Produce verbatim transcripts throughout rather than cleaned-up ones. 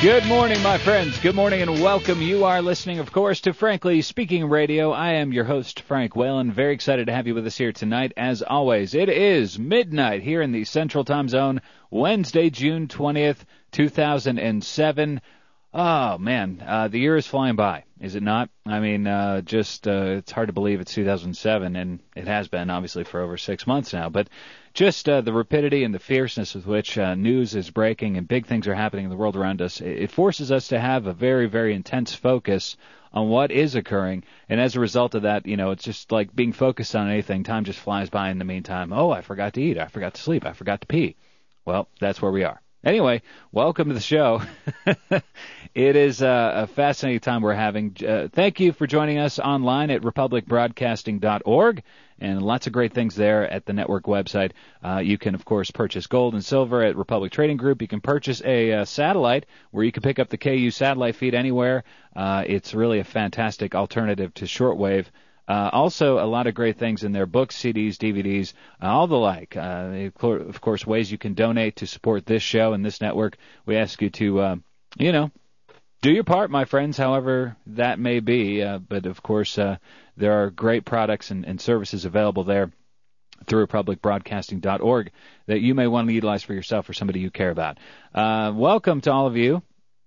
Good morning, my friends. Good morning and welcome. You are listening, of course, to Frankly Speaking Radio. I am your host, Frank Whalen. Very excited to have you with us here tonight. As always, it is midnight here in the Central Time Zone, Wednesday, June twentieth, two thousand seven. Oh, man, uh, the year is flying by, is it not? I mean, uh, just uh, it's hard to believe it's two thousand seven, and it has been, obviously, for over six months now. But just uh, the rapidity and the fierceness with which uh, news is breaking and big things are happening in the world around us, it forces us to have a very, very intense focus on what is occurring. And as a result of that, you know, it's just like being focused on anything. Time just flies by in the meantime. Oh, I forgot to eat. I forgot to sleep. I forgot to pee. Well, that's where we are. Anyway, welcome to the show. It is uh, a fascinating time we're having. Uh, thank you for joining us online at republic broadcasting dot org, and lots of great things there at the network website. Uh, you can, of course, purchase gold and silver at Republic Trading Group. You can purchase a uh, satellite where you can pick up the K U satellite feed anywhere. Uh, it's really a fantastic alternative to shortwave. Uh, also, a lot of great things in there, books, C Ds, D V Ds, uh, all the like. Uh, of course, ways you can donate to support this show and this network. We ask you to, uh, you know, do your part, my friends, however that may be. Uh, but, of course, uh, there are great products and, and services available there through republic broadcasting dot org that you may want to utilize for yourself or somebody you care about. Uh, welcome to all of you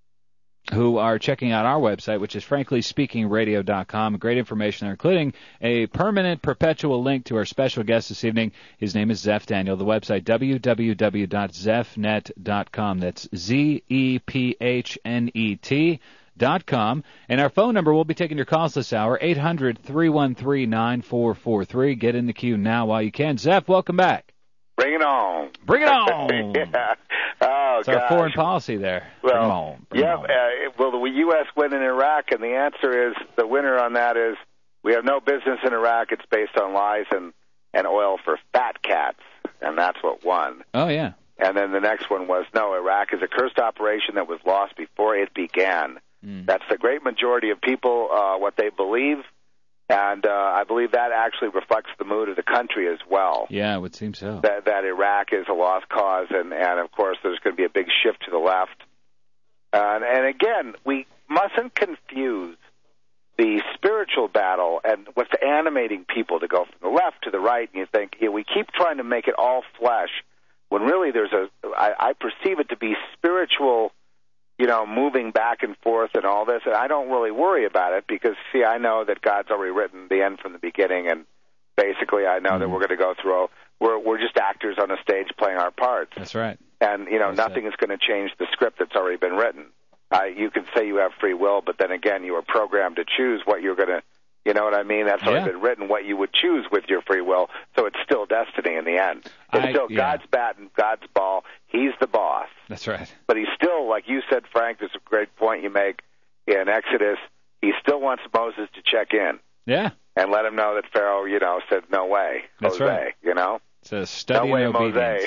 who are checking out our website, which is frankly speaking radio dot com. Great information there, including a permanent, perpetual link to our special guest this evening. His name is Zeph Daniel. The website, w w w dot zeph net dot com. That's Z E P H N E T dot com. And our phone number, we'll be taking your calls this hour, eight hundred, three one three, nine four four three. Get in the queue now while you can. Zeph, welcome back. Bring it on. Bring it on. Yeah. Oh, it's our foreign policy there. Well, bring it on. Bring yeah. it on. Uh, will the U S win in Iraq? And the answer is, the winner on that is, we have no business in Iraq. It's based on lies and, and oil for fat cats. And that's what won. Oh, yeah. And then the next one was, no, Iraq is a cursed operation that was lost before it began. Mm. That's the great majority of people, uh, what they believe. And uh, I believe that actually reflects the mood of the country as well. Yeah, it would seem so. That, that Iraq is a lost cause, and, and of course there's going to be a big shift to the left. Uh, and, and again, we mustn't confuse the spiritual battle and what's animating people to go from the left to the right, and you think, yeah, we keep trying to make it all flesh, when really there's a, I, I perceive it to be spiritual, you know, moving back and forth and all this, and I don't really worry about it because, see, I know that God's already written the end from the beginning, and basically I know mm-hmm. that we're going to go through, a, we're we're just actors on a stage playing our parts. That's right. And, you know, That's nothing it. is going to change the script that's already been written. Uh, you can say you have free will, but then again, you are programmed to choose what you're going to, you know what I mean? That's already yeah. been written, what you would choose with your free will, so it's still destiny in the end. It's I, still yeah. God's bat and God's ball. He's the boss. That's right. But he's still, like you said, Frank, there's a great point you make in Exodus, he still wants Moses to check in. Yeah. And let him know that Pharaoh, you know, said, no way, That's Jose, right. you know? It's a study no way, in obedience.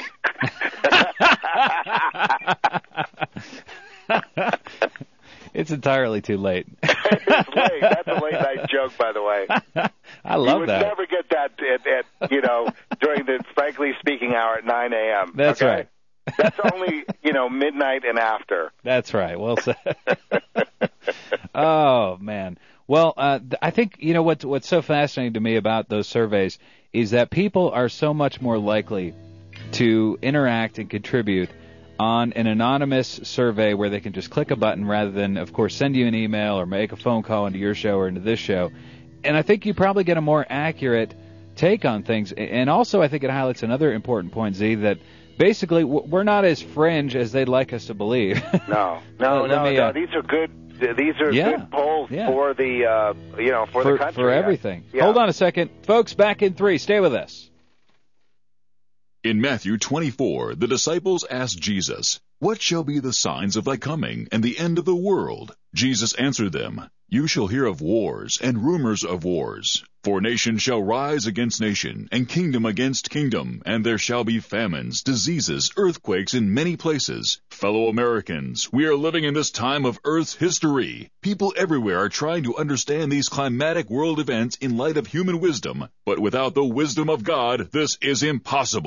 It's entirely too late. It's late. That's a late-night joke, by the way. I love you would that. never get that at, at, you know, during the Frankly Speaking hour at nine a.m. That's okay? right. That's only, you know, midnight and after. That's right. Well said. Oh, man. Well, uh, I think, you know, what's, what's so fascinating to me about those surveys is that people are so much more likely to interact and contribute on an anonymous survey where they can just click a button rather than, of course, send you an email or make a phone call into your show or into this show. And I think you probably get a more accurate take on things. And also I think it highlights another important point, Z, that basically we're not as fringe as they'd like us to believe. No, no, uh, no, me, no. uh, These are good. These are yeah, good polls yeah. for the, uh, you know, for, for the country. For everything. Yeah. Hold on a second. Folks, back in three. Stay with us. In Matthew twenty-four, the disciples asked Jesus, "What shall be the signs of thy coming and the end of the world?" Jesus answered them, "You shall hear of wars and rumors of wars. For nation shall rise against nation, and kingdom against kingdom, and there shall be famines, diseases, earthquakes in many places. Fellow Americans, we are living in this time of Earth's history. People everywhere are trying to understand these climatic world events in light of human wisdom, but without the wisdom of God, this is impossible.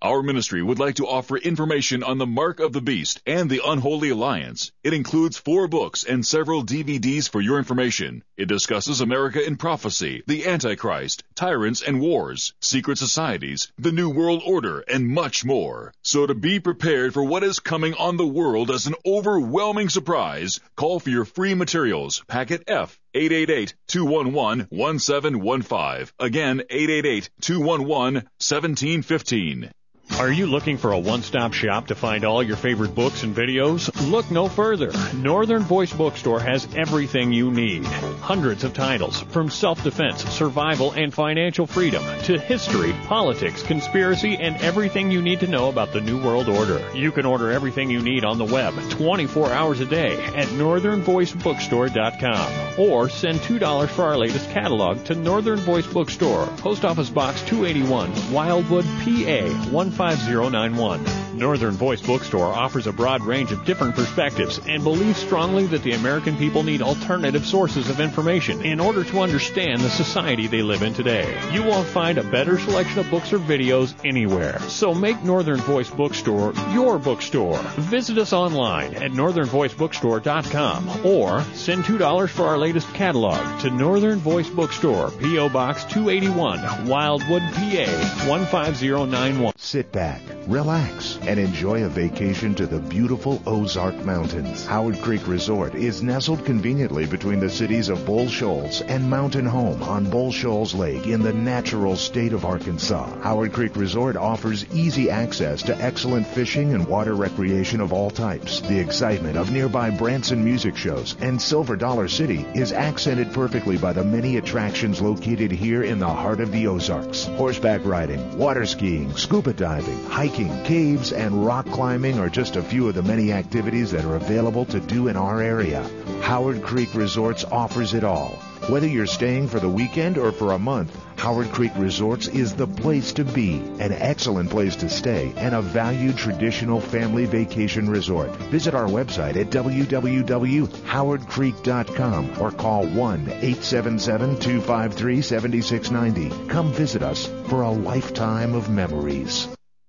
Our ministry would like to offer information on the Mark of the Beast and the Unholy Alliance. It includes four books and several D V Ds for your information. It discusses America in prophecy, the Antichrist, tyrants and wars, secret societies, the New World Order, and much more. So to be prepared for what is coming on the world as an overwhelming surprise, call for your free materials, packet F, eight eight eight, two one one, one seven one five. Again, eight eight eight, two one one, one seven one five. Are you looking for a one-stop shop to find all your favorite books and videos? Look no further. Northern Voice Bookstore has everything you need. Hundreds of titles, from self-defense, survival, and financial freedom, to history, politics, conspiracy, and everything you need to know about the New World Order. You can order everything you need on the web twenty-four hours a day at northern voice bookstore dot com. Or send two dollars for our latest catalog to Northern Voice Bookstore, Post Office Box two eighty-one, Wildwood, P A one five zero nine one. Northern Voice Bookstore offers a broad range of different perspectives and believes strongly that the American people need alternative sources of information in order to understand the society they live in today. You won't find a better selection of books or videos anywhere. So make Northern Voice Bookstore your bookstore. Visit us online at northern voice bookstore dot com or send two dollars for our latest catalog to Northern Voice Bookstore, P O Box two eighty-one, Wildwood, P A one five zero nine one. Sit back, relax, and enjoy a vacation to the beautiful Ozark Mountains. Howard Creek Resort is nestled conveniently between the cities of Bull Shoals and Mountain Home on Bull Shoals Lake in the natural state of Arkansas. Howard Creek Resort offers easy access to excellent fishing and water recreation of all types. The excitement of nearby Branson music shows and Silver Dollar City is accented perfectly by the many attractions located here in the heart of the Ozarks. Horseback riding, water skiing, scuba diving, hiking, caves, and rock climbing are just a few of the many activities that are available to do in our area. Howard Creek Resorts offers it all. Whether you're staying for the weekend or for a month, Howard Creek Resorts is the place to be, an excellent place to stay, and a valued traditional family vacation resort. Visit our website at w w w dot howard creek dot com or call one eight seven seven, two five three, seven six nine zero. Come visit us for a lifetime of memories.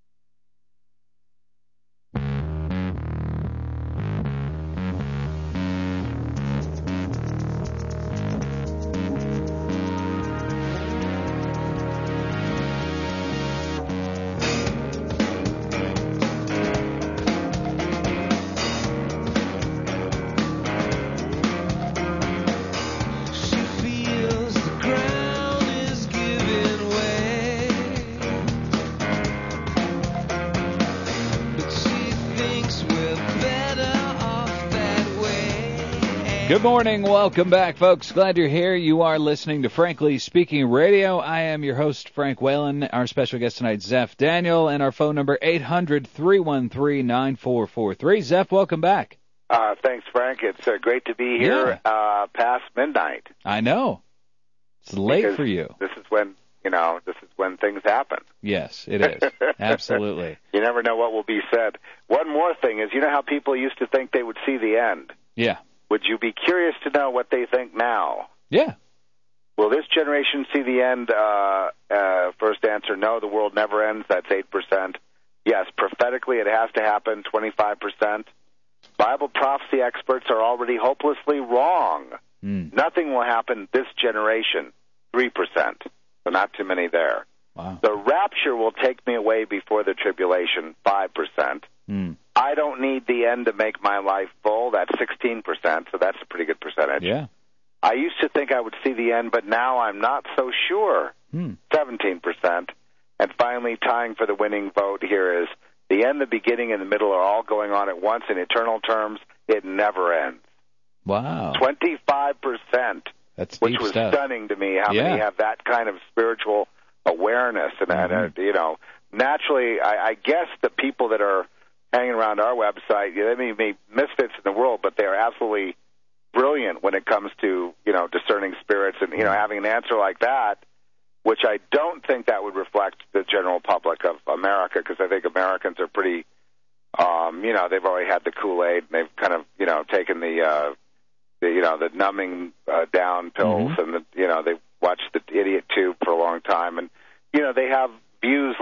Good morning. Welcome back, folks. Glad you're here. You are listening to Frankly Speaking Radio. I am your host, Frank Whalen. Our special guest tonight, Zeph Daniel, and our phone number, eight hundred, three one three, nine four four three. Zeph, welcome back. Uh, thanks, Frank. It's uh, great to be here yeah. uh, past midnight. I know. It's late because for you. This is when, you know, this is when things happen. Yes, it is. Absolutely. You never know what will be said. One more thing is, you know how people used to think they would see the end? Yeah. Would you be curious to know what they think now? Yeah. Will this generation see the end? Uh, uh, first answer, no, the world never ends. That's eight percent. Yes, prophetically it has to happen, twenty-five percent. Bible prophecy experts are already hopelessly wrong. Mm. Nothing will happen this generation, three percent. So not too many there. Wow. The rapture will take me away before the tribulation, five percent. Mm. I don't need the end to make my life full. That's sixteen percent, so that's a pretty good percentage. Yeah. I used to think I would see the end, but now I'm not so sure, mm. seventeen percent. And finally, tying for the winning vote here is the end, the beginning, and the middle are all going on at once in eternal terms. It never ends. Wow. twenty-five percent, That's which deep was stuff. stunning to me, how Yeah. many have that kind of spiritual awareness. And, mm-hmm. and uh, you know, naturally, I, I guess the people that are hanging around our website, they may be misfits in the world, but they are absolutely brilliant when it comes to, you know, discerning spirits and, you know, having an answer like that, which I don't think that would reflect the general public of America, because I think Americans are pretty, um, you know, they've already had the Kool-Aid, and they've kind of, you know, taken the, uh, the you know, the numbing uh, down pills, mm-hmm. and, the, you know, they've watched the idiot tube for a long time, and, you know, they have views like what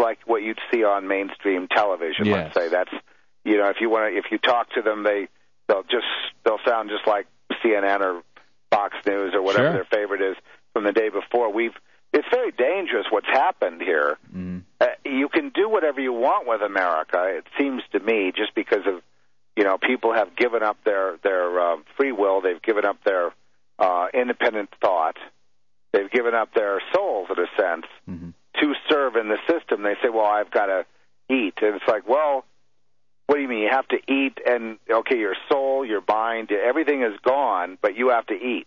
what you'd see on mainstream television. Yes. Let's say that's, you know, if you want to, if you talk to them, they they'll just they'll sound just like C N N or Fox News or whatever Sure. their favorite is from the day before. We've it's very dangerous what's happened here. Mm. Uh, you can do whatever you want with America, it seems to me, just because of, you know, people have given up their their uh, free will. They've given up their uh, independent thought. They've given up their souls, in a sense, Mm-hmm. to serve in the system. They say, well, I've got to eat. And it's like, well, what do you mean? You have to eat, and, okay, your soul, your mind, everything is gone, but you have to eat.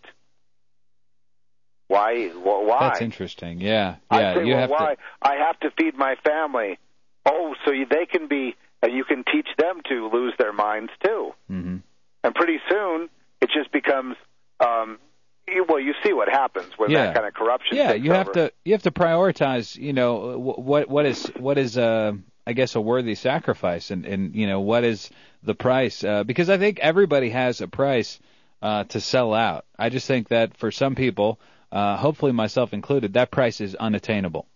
Why? Well, why? That's interesting. Yeah. Yeah. I say, you well, have why? to. I have to feed my family. Oh, so you, they can be, and you can teach them to lose their minds too. Mm-hmm. And pretty soon, it just becomes, um, you, well, you see what happens when Yeah. that kind of corruption. Yeah, takes you have over. to you have to prioritize. You know wh- what what is what is uh I guess a worthy sacrifice, and and you know what is the price? Uh, because I think everybody has a price uh, to sell out. I just think that for some people, uh, hopefully myself included, that price is unattainable.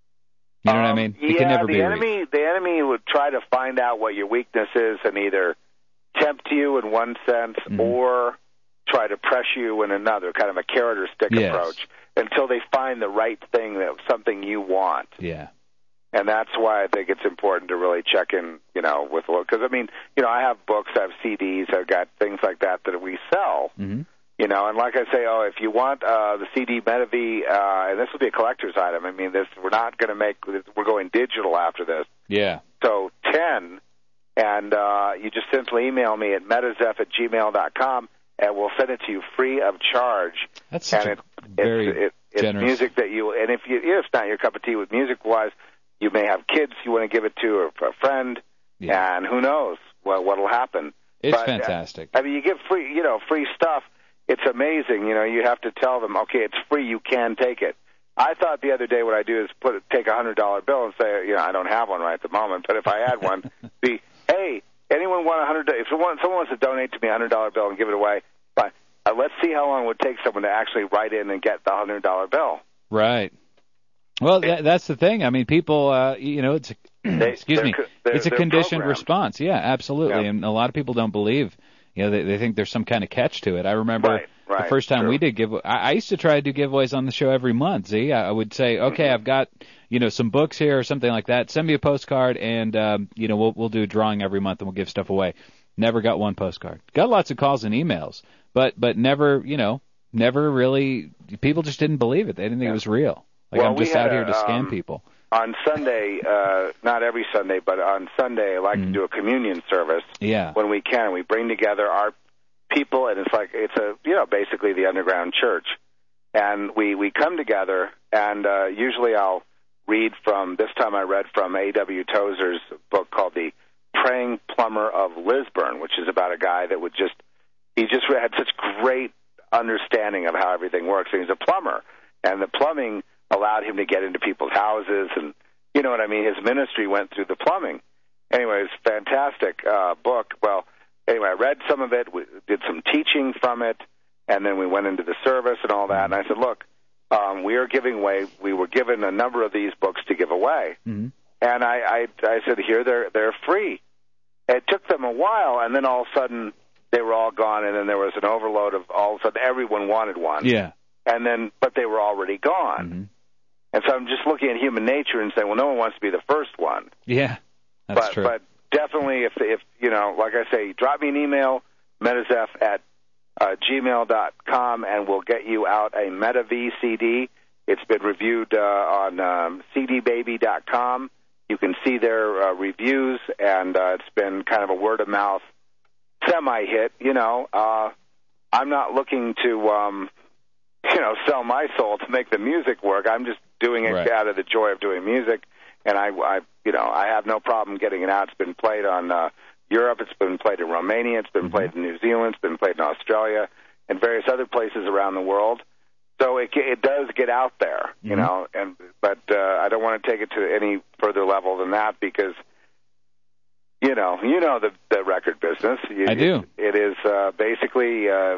You know um, what I mean? It yeah, can never the be enemy, reached. the enemy would try to find out what your weakness is and either tempt you in one sense Mhm. or try to press you in another, kind of a carrot or stick Yes. approach, until they find the right thing, that something you want. Yeah. And that's why I think it's important to really check in, you know, with, because, I mean, you know, I have books, I have C Ds, I've got things like that that we sell, Mm-hmm. you know, and like I say, oh, if you want uh, the C D MetaV, uh, and this will be a collector's item, I mean, this we're not going to make, we're going digital after this. Yeah. So ten, and uh, you just simply email me at metazef at gmail dot com, and we'll send it to you free of charge. That's such and a it, very it's, it, it's generous. music that you, and if you, if it's not your cup of tea with music-wise, you may have kids you want to give it to, or a friend, Yeah. and who knows what what'll happen. It's But, uh, fantastic. I mean, you give free, you know, free stuff. It's amazing. You know, you have to tell them, okay, it's free. You can take it. I thought the other day what I do is put take a hundred dollar bill and say, you know, I don't have one right at the moment, but if I had one, be, hey, anyone want a hundred? If someone someone wants to donate to me a hundred dollar bill and give it away, fine. Uh, let's see how long it would take someone to actually write in and get the hundred dollar bill. Right. Well, that, that's the thing. I mean, people, uh, you know, it's a, They- excuse they're me, co- they're- it's a they're conditioned programmed. response. Yeah, absolutely. Yeah. And a lot of people don't believe. You know, they, they think there's some kind of catch to it. I remember Right, right, the first time true. we did give. I, I used to try to do giveaways on the show every month. See, I would say, okay, Mm-hmm. I've got you know some books here or something like that. Send me a postcard, and um, you know we'll we'll do a drawing every month and we'll give stuff away. Never got one postcard. Got lots of calls and emails, but but never you know never really. People just didn't believe it. They didn't think Yeah. it was real. Like Well, I'm we just had out here a, to scam um, people. On Sunday, uh, not every Sunday, but on Sunday, I like Mhm. to do a communion service Yeah. when we can. We bring together our people, and it's like it's a you know basically the underground church, and we we come together, and uh, usually I'll read from. This time I read from A W Tozer's book called The Praying Plumber of Lisburn, which is about a guy that would just he just had such great understanding of how everything works. And he's a plumber, and the plumbing allowed him to get into people's houses, and you know what I mean. His ministry went through the plumbing. Anyway, it's a fantastic uh, book. Well, anyway, I read some of it, we did some teaching from it, and then we went into the service and all that. And I said, look, um, we are giving away. We were given a number of these books to give away, Mm-hmm. and I, I, I said, here they're they're free. It took them a while, and then all of a sudden they were all gone, and then there was an overload of all of a sudden everyone wanted one. Yeah. And then, but they were already gone. Mm-hmm. And so I'm just looking at human nature and saying, well, no one wants to be the first one. Yeah. That's but, true. But definitely, if, if you know, like I say, drop me an email, metazef at uh, gmail dot com, and we'll get you out a MetaV C D. It's been reviewed uh, on um, c d baby dot com. You can see their uh, reviews, and uh, it's been kind of a word-of-mouth semi-hit. You know, uh, I'm not looking to, um, you know, sell my soul to make the music work. I'm just doing it Right. out of the joy of doing music, and I, I, you know, I have no problem getting it out. It's been played on uh, Europe. It's been played in Romania. It's been Mm-hmm. played in New Zealand. It's been played in Australia and various other places around the world. So it it does get out there, you Mhm. know, and but uh, I don't want to take it to any further level than that because, you know, you know the the record business. You, I do. It, it is uh, basically uh,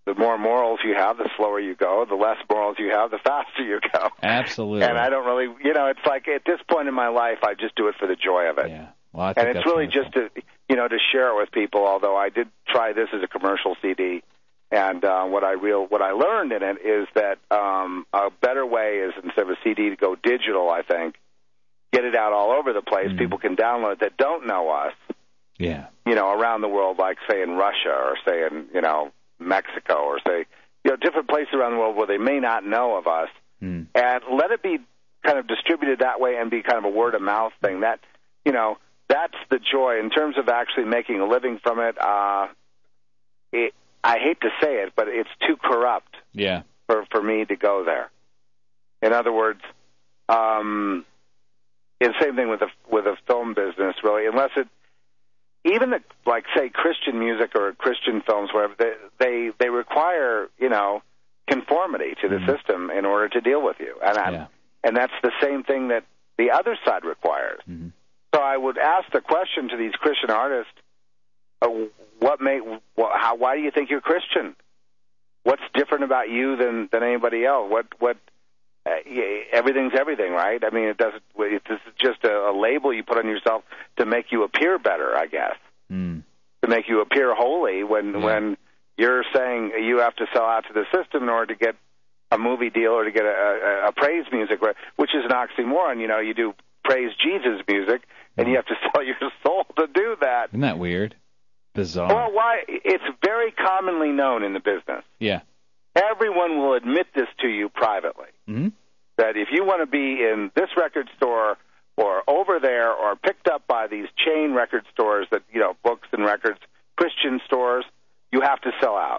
the more morals you have, the slower you go. The less morals you have, the faster you go. Absolutely. And I don't really, you know, it's like at this point in my life, I just do it for the joy of it. Yeah. Well, I think and it's that's really wonderful. just to, you know, to share it with people. Although I did try this as a commercial C D, and uh, what I real what I learned in it is that um, a better way is instead of a C D to go digital. I think get it out all over the place. Mm. People can download it that don't know us. Yeah. You know, around the world, like say in Russia or say in you know Mexico or say you know different places around the world where they may not know of us, Mm. and let it be kind of distributed that way and be kind of a word of mouth thing. That you know. That's the joy. In terms of actually making a living from it, uh, it, I hate to say it, but it's too corrupt Yeah. for, for me to go there. In other words, um, it's the same thing with the with the film business, really. Unless it, even the, like say Christian music or Christian films, wherever they they, they require you know conformity to the Mm-hmm. system in order to deal with you, and I, Yeah. and that's the same thing that the other side requires. Mm-hmm. So I would ask the question to these Christian artists: uh, What make? Well, how? Why do you think you're Christian? What's different about you than than anybody else? What? What? Uh, yeah, everything's everything, right? I mean, it doesn't. It's just a, a label you put on yourself to make you appear better, I guess, Mm. to make you appear holy. When Yeah. when you're saying you have to sell out to the system in order to get a movie deal or to get a, a, a praise music, which is an oxymoron. You know, you do praise Jesus music. And you have to sell your soul to do that. Isn't that weird? Bizarre. Well, why? It's very commonly known in the business. Yeah. Everyone will admit this to you privately. Mm-hmm. That if you want to be in this record store or over there or picked up by these chain record stores that, you know, books and records, Christian stores, you have to sell out.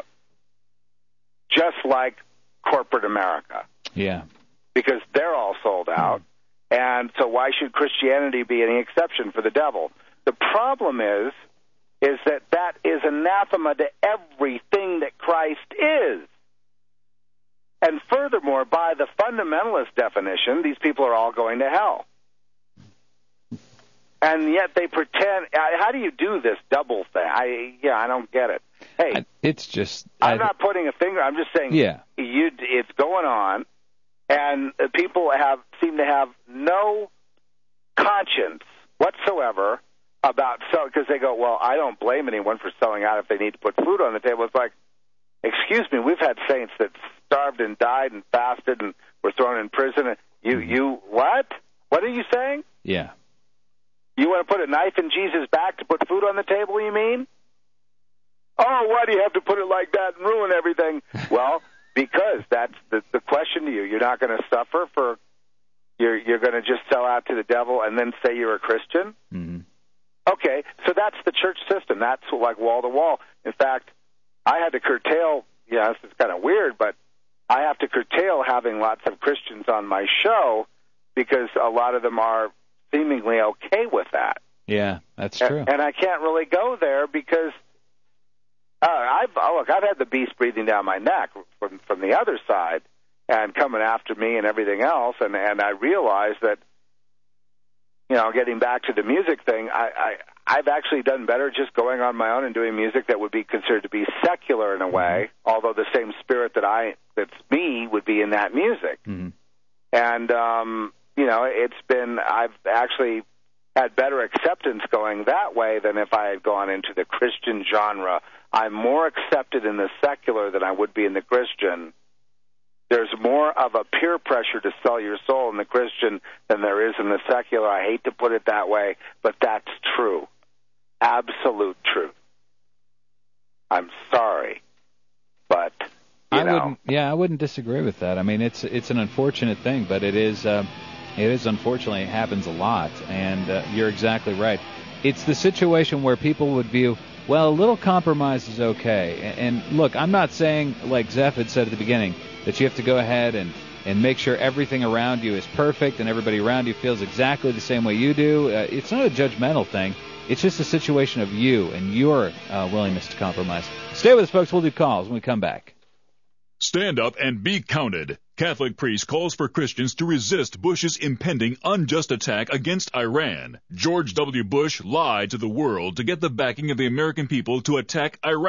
Just like corporate America. Yeah. Because they're all sold out. And so why should Christianity be any exception for the devil? The problem is, is that that is anathema to everything that Christ is. And furthermore, by the fundamentalist definition, these people are all going to hell. And yet they pretend. How do you do this double thing? I yeah, I don't get it. Hey, I, it's just. I'm I, not putting a finger. I'm just saying. Yeah. You, it's going on. And people have seem to have no conscience whatsoever about selling, because they go, well, I don't blame anyone for selling out if they need to put food on the table. It's like, excuse me, we've had saints that starved and died and fasted and were thrown in prison. And you, you, what? What are you saying? Yeah. You want to put a knife in Jesus' back to put food on the table, you mean? Oh, why do you have to put it like that and ruin everything? Well, because that's the, the question to you. You're not going to suffer for, you're, you're going to just sell out to the devil and then say you're a Christian? Mm-hmm. Okay, so that's the church system. That's like wall to wall. In fact, I had to curtail, yeah, this is kind of weird, but I have to curtail having lots of Christians on my show because a lot of them are seemingly okay with that. Yeah, that's true. And, and I can't really go there because uh, I've oh, look, I've had the beast breathing down my neck from from the other side and coming after me and everything else, and and I realized that, you know, getting back to the music thing, I, I I've actually done better just going on my own and doing music that would be considered to be secular in a way, although the same spirit that I that's me would be in that music. Mm-hmm. And um, you know, it's been I've actually had better acceptance going that way than if I had gone into the Christian genre. I'm more accepted in the secular than I would be in the Christian. There's more of a peer pressure to sell your soul in the Christian than there is in the secular. I hate to put it that way, but that's true. Absolute truth. I'm sorry, but you I know. wouldn't. Yeah, I wouldn't disagree with that. I mean, it's it's an unfortunate thing, but it is uh, it is unfortunately it happens a lot, and uh, you're exactly right. It's the situation where people would view, well, a little compromise is okay. And, and look, I'm not saying, like Zeph had said at the beginning, that you have to go ahead and, and make sure everything around you is perfect and everybody around you feels exactly the same way you do. Uh, it's not a judgmental thing. It's just a situation of you and your uh, willingness to compromise. Stay with us, folks. We'll do calls when we come back. Stand up and be counted. Catholic priest calls for Christians to resist Bush's impending unjust attack against Iran. George W. Bush lied to the world to get the backing of the American people to attack Iraq.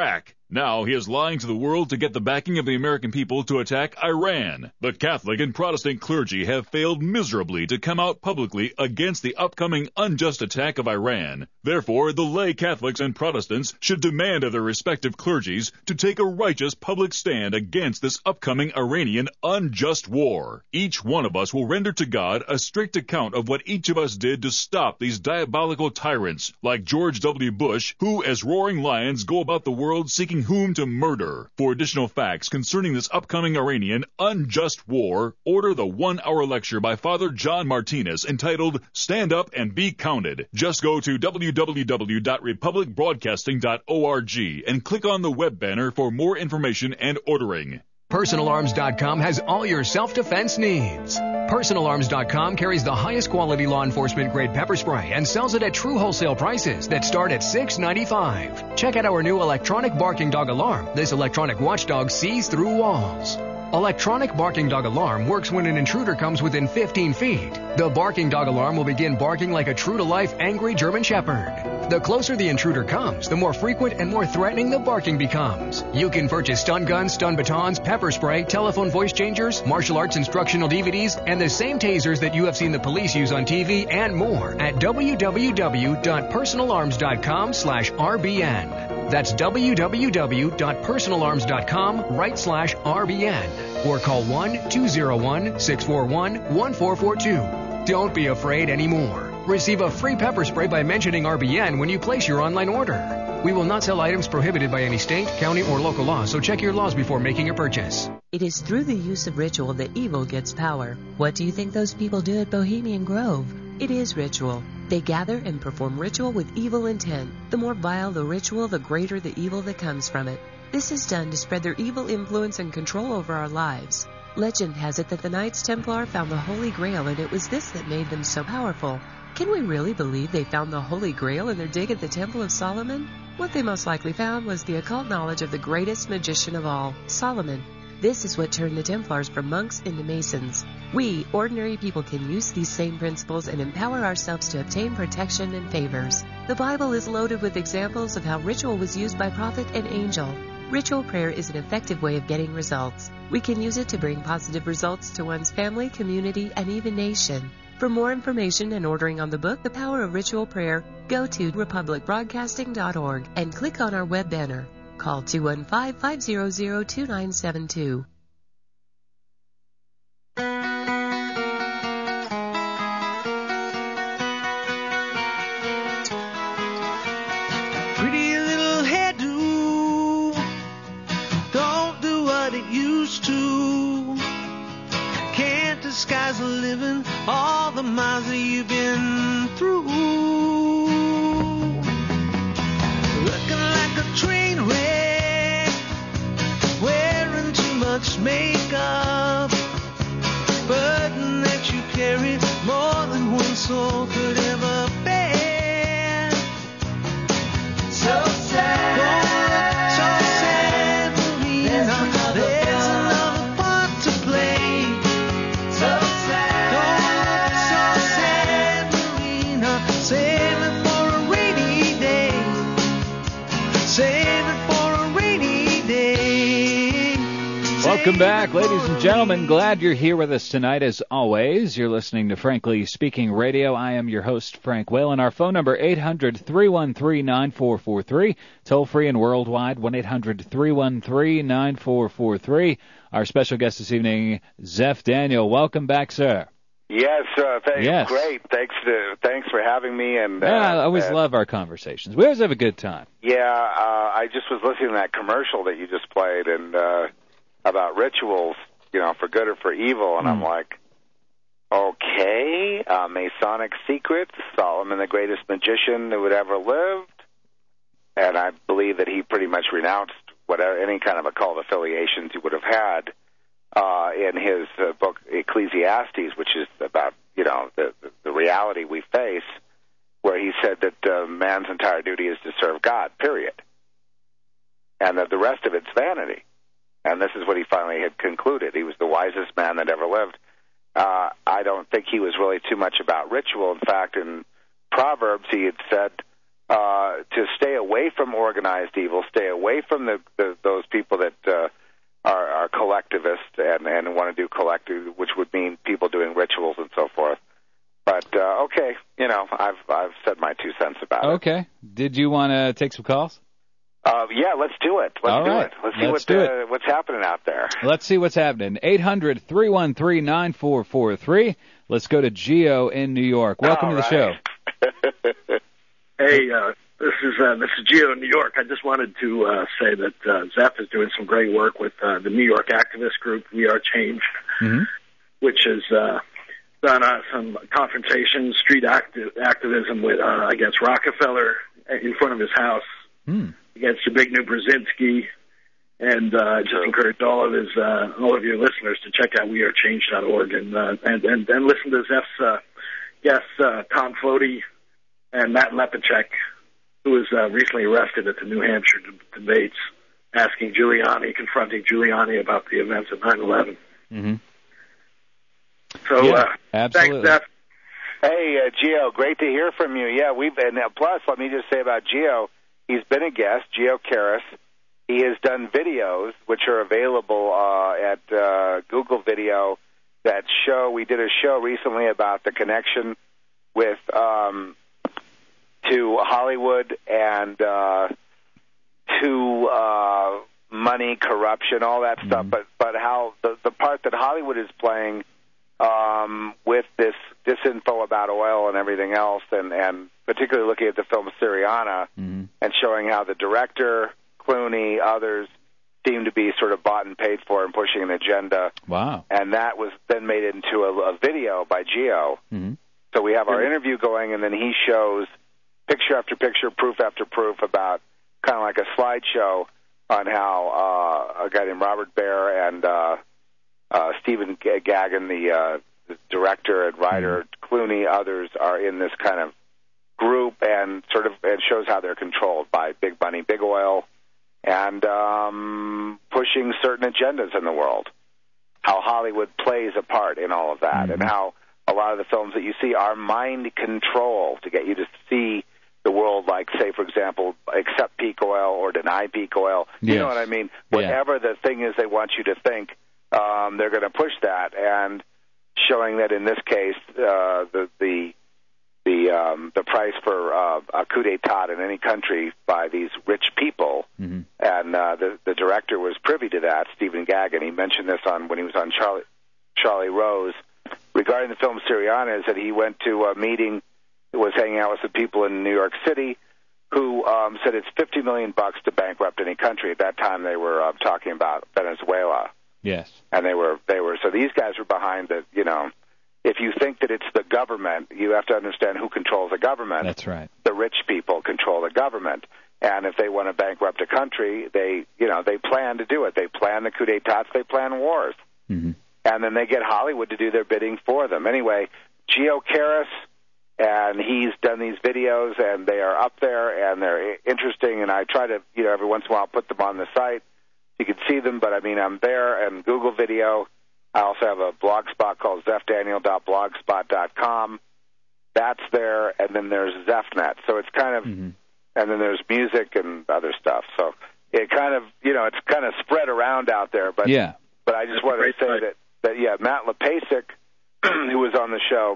Now he is lying to the world to get the backing of the American people to attack Iran. The Catholic and Protestant clergy have failed miserably to come out publicly against the upcoming unjust attack of Iran. Therefore, the lay Catholics and Protestants should demand of their respective clergies to take a righteous public stand against this upcoming Iranian unjust war. Each one of us will render to God a strict account of what each of us did to stop these diabolical tyrants like George W. Bush, who as roaring lions go about the world seeking whom to murder. For additional facts concerning this upcoming Iranian unjust war, order the one-hour lecture by Father John Martinez entitled Stand Up and Be Counted. Just go to w w w dot republic broadcasting dot org and click on the web banner for more information and ordering. Personal Arms dot com has all your self-defense needs. Personal Arms dot com carries the highest quality law enforcement grade pepper spray and sells it at true wholesale prices that start at six ninety-five. Check out our new electronic barking dog alarm. This electronic watchdog sees through walls. Electronic barking dog alarm works when an intruder comes within fifteen feet. The barking dog alarm will begin barking like a true-to-life angry German Shepherd. The closer the intruder comes, the more frequent and more threatening the barking becomes. You can purchase stun guns, stun batons, pepper spray, telephone voice changers, martial arts instructional D V Ds, and the same tasers that you have seen the police use on T V and more at w w w dot personal arms dot com slash R B N. That's w w w dot personal arms dot com right slash R B N or call one two zero one, six four one, one four four two. Don't be afraid anymore. Receive a free pepper spray by mentioning R B N when you place your online order. We will not sell items prohibited by any state, county, or local law, so check your laws before making your purchase. It is through the use of ritual that evil gets power. What do you think those people do at Bohemian Grove? It is ritual. They gather and perform ritual with evil intent. The more vile the ritual, the greater the evil that comes from it. This is done to spread their evil influence and control over our lives. Legend has it that the Knights Templar found the Holy Grail, and it was this that made them so powerful. Can we really believe they found the Holy Grail in their dig at the Temple of Solomon? What they most likely found was the occult knowledge of the greatest magician of all, Solomon. This is what turned the Templars from monks into Masons. We, ordinary people, can use these same principles and empower ourselves to obtain protection and favors. The Bible is loaded with examples of how ritual was used by prophet and angel. Ritual prayer is an effective way of getting results. We can use it to bring positive results to one's family, community, and even nation. For more information and ordering on the book, The Power of Ritual Prayer, go to republic broadcasting dot org and click on our web banner. Call two one five, five zero zero, two nine seven two. Pretty little hairdo, don't do what it used to. Can't disguise a living, all the miles that you've been through. Looking like a train wreck, wearing too much makeup, burden that you carry more than one soul could ever bear. So sad, so sad, Marina. There's another part to play. So sad, so sad, Marina. Save it for a rainy day. Save it for a rainy day. Welcome back, ladies and gentlemen. Glad you're here with us tonight. As always, you're listening to Frankly Speaking Radio. I am your host, Frank Whalen. Our phone number, eight hundred, three one three, nine four four three. Toll free and worldwide, one eight hundred, three one three, nine four four three. Our special guest this evening, Zeph Daniel. Welcome back, sir. Yes, uh, thanks. Yes. Great. Thanks to, thanks for having me. And uh, Yeah, I always uh, love our conversations. We always have a good time. Yeah, uh, I just was listening to that commercial that you just played, and uh, about rituals, you know, for good or for evil, and Mm. I'm like, okay, uh, Masonic secrets, Solomon, the greatest magician who would ever lived, and I believe that he pretty much renounced whatever any kind of occult affiliations he would have had uh, in his uh, book Ecclesiastes, which is about, you know, the, the, the reality we face, where he said that uh, man's entire duty is to serve God, period, and that the rest of it's vanity. And this is what he finally had concluded. He was the wisest man that ever lived. Uh, I don't think he was really too much about ritual. In fact, in Proverbs, he had said uh, to stay away from organized evil, stay away from the, the those people that uh, are, are collectivists and, and want to do collective, which would mean people doing rituals and so forth. But uh, okay, you know, I've I've said my two cents about it. Okay. Did you want to take some calls? Uh, yeah, let's do it. Let's All do right. it. Let's see Let's what do uh, what's happening out there. Let's see what's happening. eight hundred, three one three, nine four four three. Let's go to Gio in New York. Welcome All to the show. right. Hey, uh, this is uh, this is Gio in New York. I just wanted to uh, say that uh, Zeph is doing some great work with uh, the New York activist group We Are Change, Mm-hmm. which has uh, done uh, some confrontation, street acti- activism with, uh, I guess, Rockefeller in front of his house Mm. against Zbigniew Brzezinski. And uh, just encourage all of his, uh, all of your listeners to check out we are change dot org and, uh, and and and listen to Zeph's uh, guests, uh, Tom Foti and Matt Lepacek, who was uh, recently arrested at the New Hampshire de- debates, asking Giuliani, confronting Giuliani about the events of nine eleven. Mm-hmm. So, Yeah, uh, absolutely. thanks, Zeph. Hey, uh, Gio, great to hear from you. Yeah, we've and uh, plus, let me just say about Gio, he's been a guest, Gio Karas. He has done videos which are available uh, at uh, Google Video that show. We did a show recently about the connection with um, to Hollywood and uh, to uh, money, corruption, all that stuff. Mm-hmm. But but how the the part that Hollywood is playing um, with this disinfo about oil and everything else, and, and particularly looking at the film Syriana Mm-hmm. and showing how the director, Clooney, others seem to be sort of bought and paid for and pushing an agenda. Wow. And that was then made into a, a video by Gio. Mm-hmm. So we have our interview going, and then he shows picture after picture, proof after proof about kind of like a slideshow on how uh, a guy named Robert Baer and uh, uh, Stephen Gaghan, the, uh, the director and writer, mm-hmm. Clooney, others are in this kind of group, and sort of it shows how they're controlled by big money, big oil, and um, pushing certain agendas in the world. How Hollywood plays a part in all of that, mm-hmm. and how a lot of the films that you see are mind control to get you to see the world, like, say, for example, accept peak oil or deny peak oil. Yes. You know what I mean? Whatever yeah. the thing is they want you to think, um, they're going to push that, and showing that in this case, uh, the the the um, the price for uh, a coup d'état in any country by these rich people, mm-hmm. and uh, the the director was privy to that, Stephen Gaghan. He mentioned this on when he was on Charlie Charlie Rose regarding the film Syriana, is that he went to a meeting, was hanging out with some people in New York City who um, said it's fifty million bucks to bankrupt any country. At that time, they were uh, talking about Venezuela. Yes, and they were they were so these guys were behind the, you know, if you think that it's the government, you have to understand who controls the government. That's right. The rich people control the government, and if they want to bankrupt a country, they you know they plan to do it. They plan the coup d'états. They plan wars, mm-hmm. and then they get Hollywood to do their bidding for them. Anyway, Gio Karas, and he's done these videos, and they are up there, and they're interesting. And I try to, you know, every once in a while put them on the site. You can see them, but I mean, I'm there, and Google Video. I also have a blog spot called zeph daniel dot blogspot dot com. That's there, and then there's ZephNet. So it's kind of, mm-hmm. and then there's music and other stuff. So it kind of, you know, it's kind of spread around out there. But yeah. But I just wanted to say that, that, yeah, Matt Lepacek, who was on the show,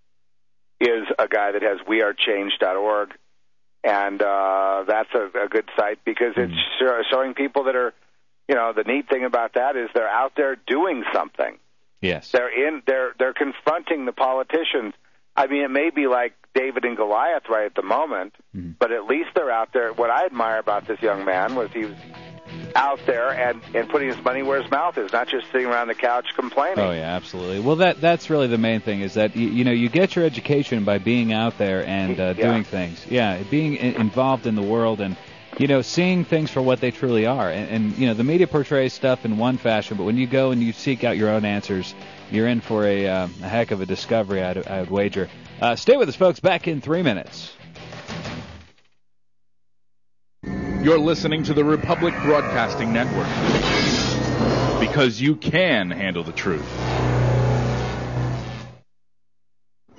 is a guy that has we are change dot org, and uh, that's a, a good site because it's mm-hmm. showing people that are, you know, the neat thing about that is they're out there doing something. Yes. They're in they're they're confronting the politicians. I mean, it may be like David and Goliath right at the moment, mm-hmm. but at least they're out there. What I admire about this young man was he was out there and, and putting his money where his mouth is, not just sitting around the couch complaining. Oh, yeah, absolutely. Well, that that's really the main thing is that, you, you know, you get your education by being out there and uh, yeah. doing things. Yeah, being in, involved in the world and, you know, seeing things for what they truly are. And, and, you know, the media portrays stuff in one fashion, but when you go and you seek out your own answers, you're in for a, uh, a heck of a discovery, I'd, I would wager. Uh, stay with us, folks. Back in three minutes. You're listening to the Republic Broadcasting Network, because you can handle the truth.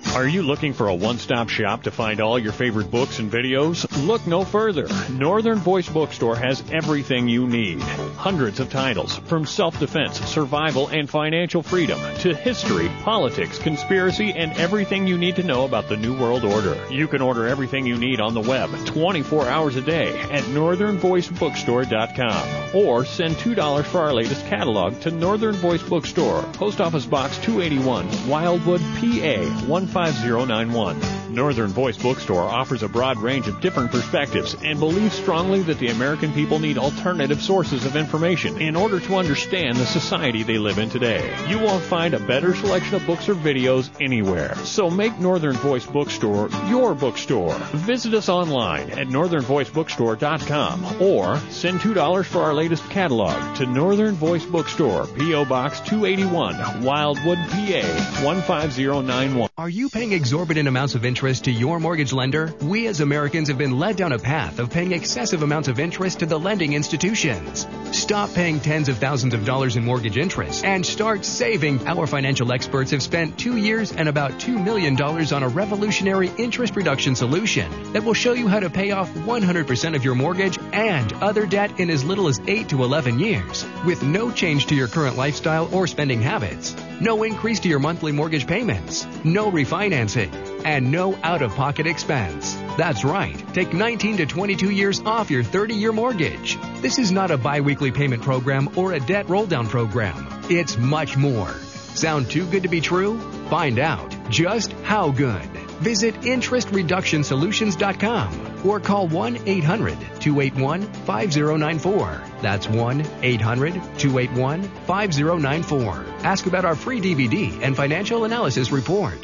Are you looking for a one-stop shop to find all your favorite books and videos? Look no further. Northern Voice Bookstore has everything you need. Hundreds of titles, from self-defense, survival, and financial freedom, to history, politics, conspiracy, and everything you need to know about the New World Order. You can order everything you need on the web twenty-four hours a day at northern voice bookstore dot com, or send two dollars for our latest catalog to Northern Voice Bookstore, Post Office Box two eighty-one, Wildwood, P A one five zero nine one. Northern Voice Bookstore offers a broad range of different perspectives and believes strongly that the American people need alternative sources of information in order to understand the society they live in today. You won't find a better selection of books or videos anywhere. So make Northern Voice Bookstore your bookstore. Visit us online at northern voice bookstore dot com or send two dollars for our latest catalog to Northern Voice Bookstore, P O Box two eighty-one, Wildwood, P A one five zero nine one. Are you paying exorbitant amounts of interest to your mortgage lender? We as Americans have been led down a path of paying excessive amounts of interest to the lending institutions. Stop paying tens of thousands of dollars in mortgage interest and start saving. Our financial experts have spent two years and about two million dollars on a revolutionary interest reduction solution that will show you how to pay off one hundred percent of your mortgage and other debt in as little as eight to eleven years, with no change to your current lifestyle or spending habits, no increase to your monthly mortgage payments, no refinancing, and no out-of-pocket expense. That's right. Take nineteen to twenty-two years off your thirty-year mortgage. This is not a bi-weekly payment program or a debt roll-down program. It's much more. Sound too good to be true? Find out just how good. Visit interest reduction solutions dot com or call one eight hundred two eight one five zero nine four. That's one eight hundred two eight one five zero nine four. Ask about our free D V D and financial analysis report.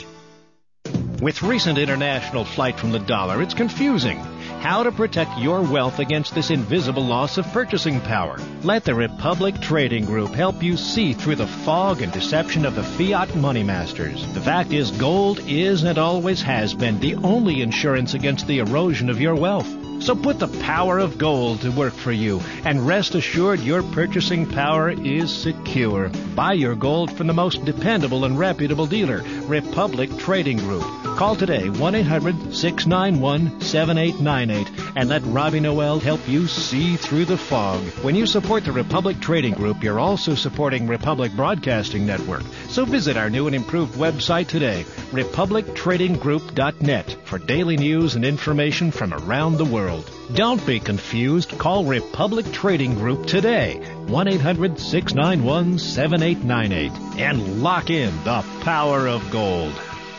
With recent international flight from the dollar, it's confusing. How to protect your wealth against this invisible loss of purchasing power. Let the Republic Trading Group help you see through the fog and deception of the fiat money masters. The fact is, gold is and always has been the only insurance against the erosion of your wealth. So put the power of gold to work for you, and rest assured your purchasing power is secure. Buy your gold from the most dependable and reputable dealer, Republic Trading Group. Call today, one eight hundred six nine one seven eight nine eight, and let Robbie Noel help you see through the fog. When you support the Republic Trading Group, you're also supporting Republic Broadcasting Network. So visit our new and improved website today, republic trading group dot net, for daily news and information from around the world. Don't be confused. Call Republic Trading Group today, one eight hundred six nine one seven eight nine eight, and lock in the power of gold.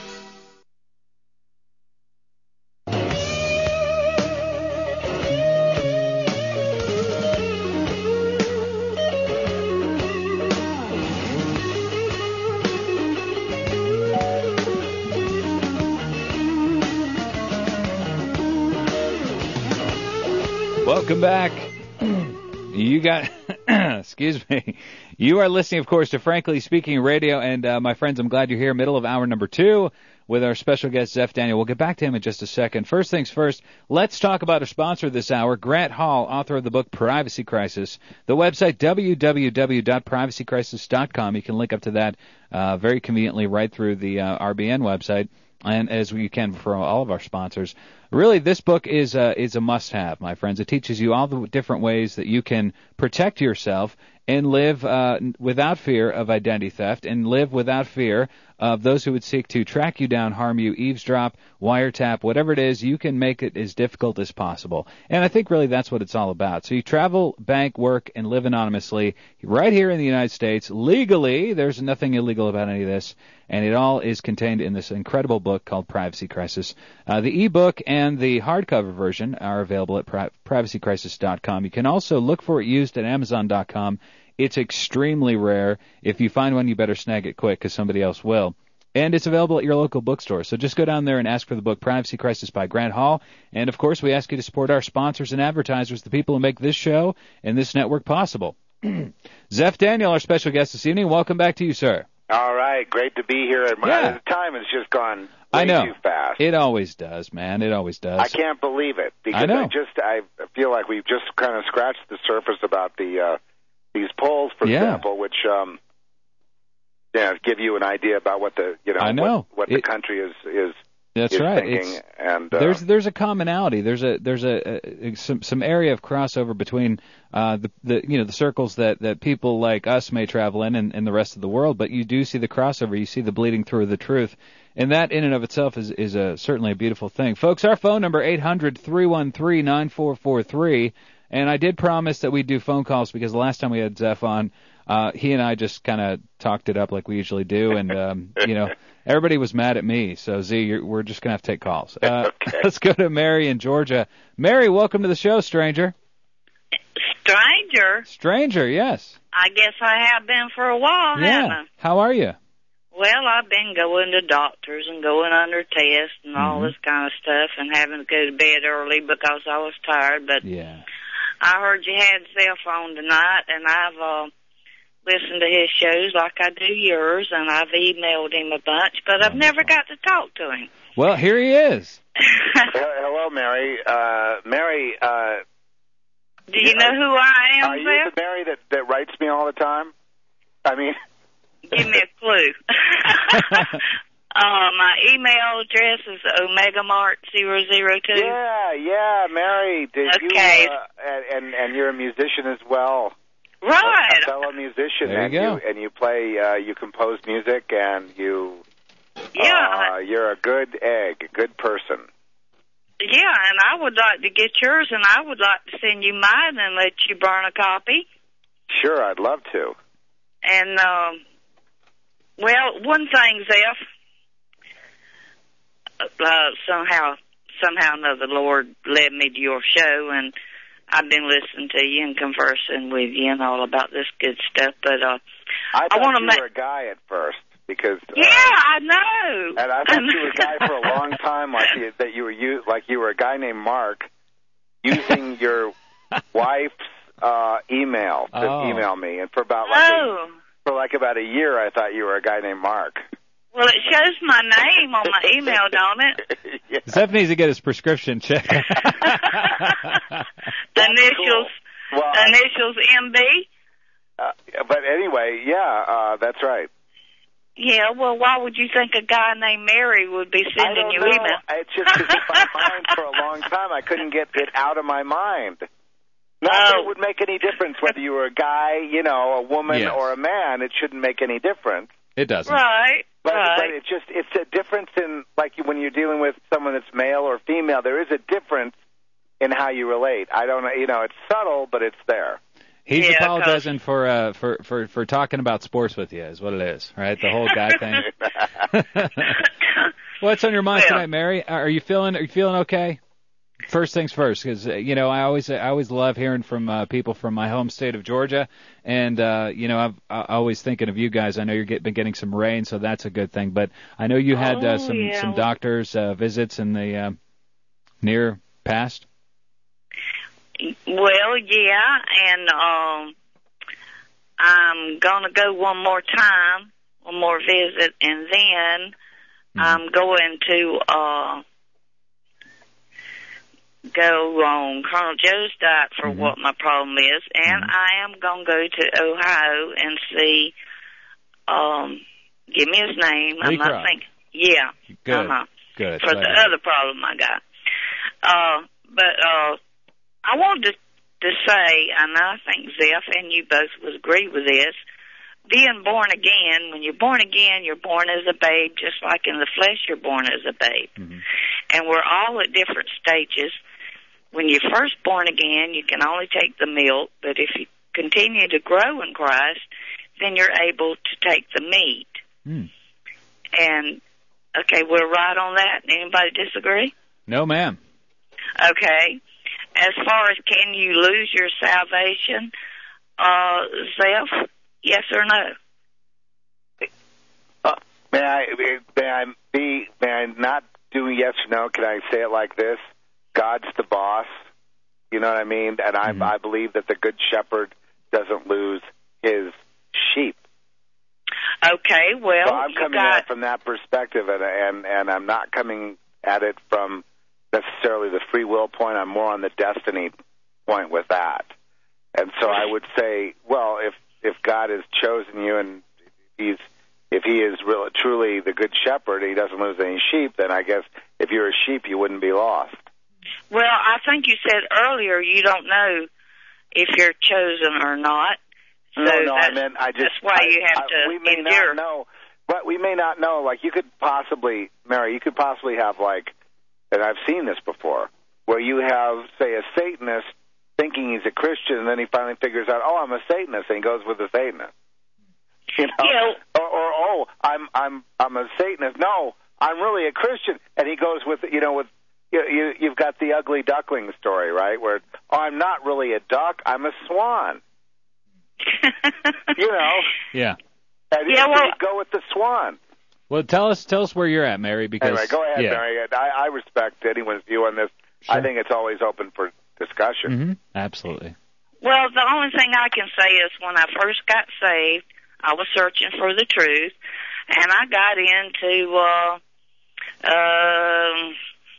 Welcome back. You got, excuse me. You are listening, of course, to Frankly Speaking Radio, and uh, my friends, I'm glad you're here. Middle of hour number two with our special guest, Zeph Daniel. We'll get back to him in just a second. First things first, let's talk about our sponsor this hour, Grant Hall, author of the book Privacy Crisis. The website, w w w dot privacy crisis dot com. You can link up to that uh, very conveniently right through the uh, R B N website, and as we can for all of our sponsors. Really, this book is a, is a must-have, my friends. It teaches you all the different ways that you can protect yourself and live uh, without fear of identity theft, and live without fear of those who would seek to track you down, harm you, eavesdrop, wiretap, whatever it is. You can make it as difficult as possible. And I think really that's what it's all about. So you travel, bank, work, and live anonymously right here in the United States, legally. There's nothing illegal about any of this. And it all is contained in this incredible book called Privacy Crisis. Uh, the ebook and the hardcover version are available at pri- privacy crisis dot com. You can also look for it used at amazon dot com. It's extremely rare. If you find one, you better snag it quick because somebody else will. And it's available at your local bookstore. So just go down there and ask for the book Privacy Crisis by Grant Hall. And, of course, we ask you to support our sponsors and advertisers, the people who make this show and this network possible. Zeph Daniel, our special guest this evening. Welcome back to you, sir. All right, great to be here. Yeah. The time has just gone way I know. too fast. It always does, man. It always does. I can't believe it because I know. I just I feel like we've just kind of scratched the surface about the uh, these polls, for yeah. example, which um, know, give you an idea about what the you know, I know. what, what it, the country is is. That's is right. Thinking, it's, and uh, there's there's a commonality. There's a there's a, a some some area of crossover between uh, the the you know the circles that, that people like us may travel in and, and the rest of the world. But you do see the crossover. You see the bleeding through of the truth, and that in and of itself is is a certainly a beautiful thing. Folks, our phone number eight hundred three one three nine four four three, and I did promise that we'd do phone calls because the last time we had Zeph on, uh, he and I just kind of talked it up like we usually do, and um, you know. Everybody was mad at me, so Z, you're, we're just going to have to take calls. Uh, okay. Let's go to Mary in Georgia. Mary, welcome to the show, stranger. Stranger? Stranger, yes. I guess I have been for a while, yeah. haven't I? How are you? Well, I've been going to doctors and going under tests and all mm-hmm. this kind of stuff and having to go to bed early because I was tired. But yeah. I heard you had cell phone tonight, and I've... Uh, listen to his shows like I do yours, and I've emailed him a bunch, but I've never got to talk to him. Well, here he is. Hello, Mary. Uh, Mary, uh, do you know who I am, Are you Zeph? the Mary that, that writes me all the time? I mean... Give me a clue. uh, my email address is omega mart zero zero two. Yeah, yeah, Mary. Did okay. You, uh, and, and you're a musician as well. Right. A fellow musician, there and you, go. you and you play, uh, you compose music, and you, yeah, uh, you're a good egg, a good person. Yeah, and I would like to get yours, and I would like to send you mine and let you burn a copy. Sure, I'd love to. And um, well, one thing, Zeph, uh, somehow, somehow, or another, the Lord led me to your show, and I've been listening to you and conversing with you and all about this good stuff, but uh, I thought I want to you ma- were a guy at first because uh, yeah, I know, and I thought you were a guy for a long time, like you, that you were you like you were a guy named Mark using your wife's uh, email to oh. email me, and for about like oh. a, for like about a year, I thought you were a guy named Mark. Well, it shows my name on my email, don't it? Yeah. Zeph needs to get his prescription checked. Initials, cool. well, initials M B. Uh, but anyway, yeah, uh, that's right. Yeah, well, why would you think a guy named Mary would be I sending don't you know. email? It's just been in my mind for a long time. I couldn't get it out of my mind. Not oh. that it would make any difference whether you were a guy, you know, a woman, yes. or a man. It shouldn't make any difference. It doesn't. Right, But, right. but it's just, it's a difference in, like, when you're dealing with someone that's male or female, there is a difference in how you relate. I don't know, you know, it's subtle, but it's there. He's yeah, apologizing for, uh, for for for talking about sports with you, is what it is, right? The whole guy thing. What's on your mind well, tonight, Mary? Are you feeling Are you feeling okay? First things first, because uh, you know I always I always love hearing from uh, people from my home state of Georgia, and uh, you know I've I always thinking of you guys. I know you've get, been getting some rain, so that's a good thing. But I know you had uh, oh, some yeah. some doctors uh, visits in the uh, near past. Well, yeah, and um, I'm gonna go one more time, one more visit, and then mm-hmm. I'm going to uh, go on Colonel Joe's diet for mm-hmm. what my problem is, and mm-hmm. I am gonna go to Ohio and see. Um, give me his name. Lee I'm not Kroc. thinking. Yeah. Good. Uh-huh. Good. For Glad the to- other problem I got. Uh, but uh. I wanted to, to say, and I think Zeph and you both would agree with this, being born again, when you're born again, you're born as a babe, just like in the flesh you're born as a babe. Mm-hmm. And we're all at different stages. When you're first born again, you can only take the milk, but if you continue to grow in Christ, then you're able to take the meat. Mm. And, okay, we're right on that. Anybody disagree? No, ma'am. Okay. As far as can you lose your salvation, uh, Zeph, yes or no? Uh, may I may I be may I not do yes or no? Can I say it like this? God's the boss. You know what I mean? And I mm-hmm. I believe that the good shepherd doesn't lose his sheep. Okay, well, so I'm coming got... at it from that perspective, and and and I'm not coming at it from necessarily the free will point. I'm more on the destiny point with that. And so I would say, well, if if God has chosen you and he's if he is really, truly the good shepherd, he doesn't lose any sheep, then I guess if you're a sheep, you wouldn't be lost. Well, I think you said earlier you don't know if you're chosen or not. So no, no, that's, I meant I just. That's why I, you have I, to we may endure. not know, but we may not know. Like you could possibly, Mary, you could possibly have like, and I've seen this before, where you have, say, a Satanist thinking he's a Christian, and then he finally figures out, oh, I'm a Satanist, and he goes with the Satanist. You know, yeah. or, or oh, I'm I'm I'm a Satanist. No, I'm really a Christian, and he goes with you know with you, you you've got the ugly duckling story, right? Where oh, I'm not really a duck, I'm a swan. You know. Yeah. And yeah. Well, go with the swan. Well, tell us tell us where you're at, Mary. Because anyway, go ahead, yeah. Mary. I, I respect anyone's view on this. Sure. I think it's always open for discussion. Mm-hmm. Absolutely. Well, the only thing I can say is when I first got saved, I was searching for the truth, and I got into, uh, um,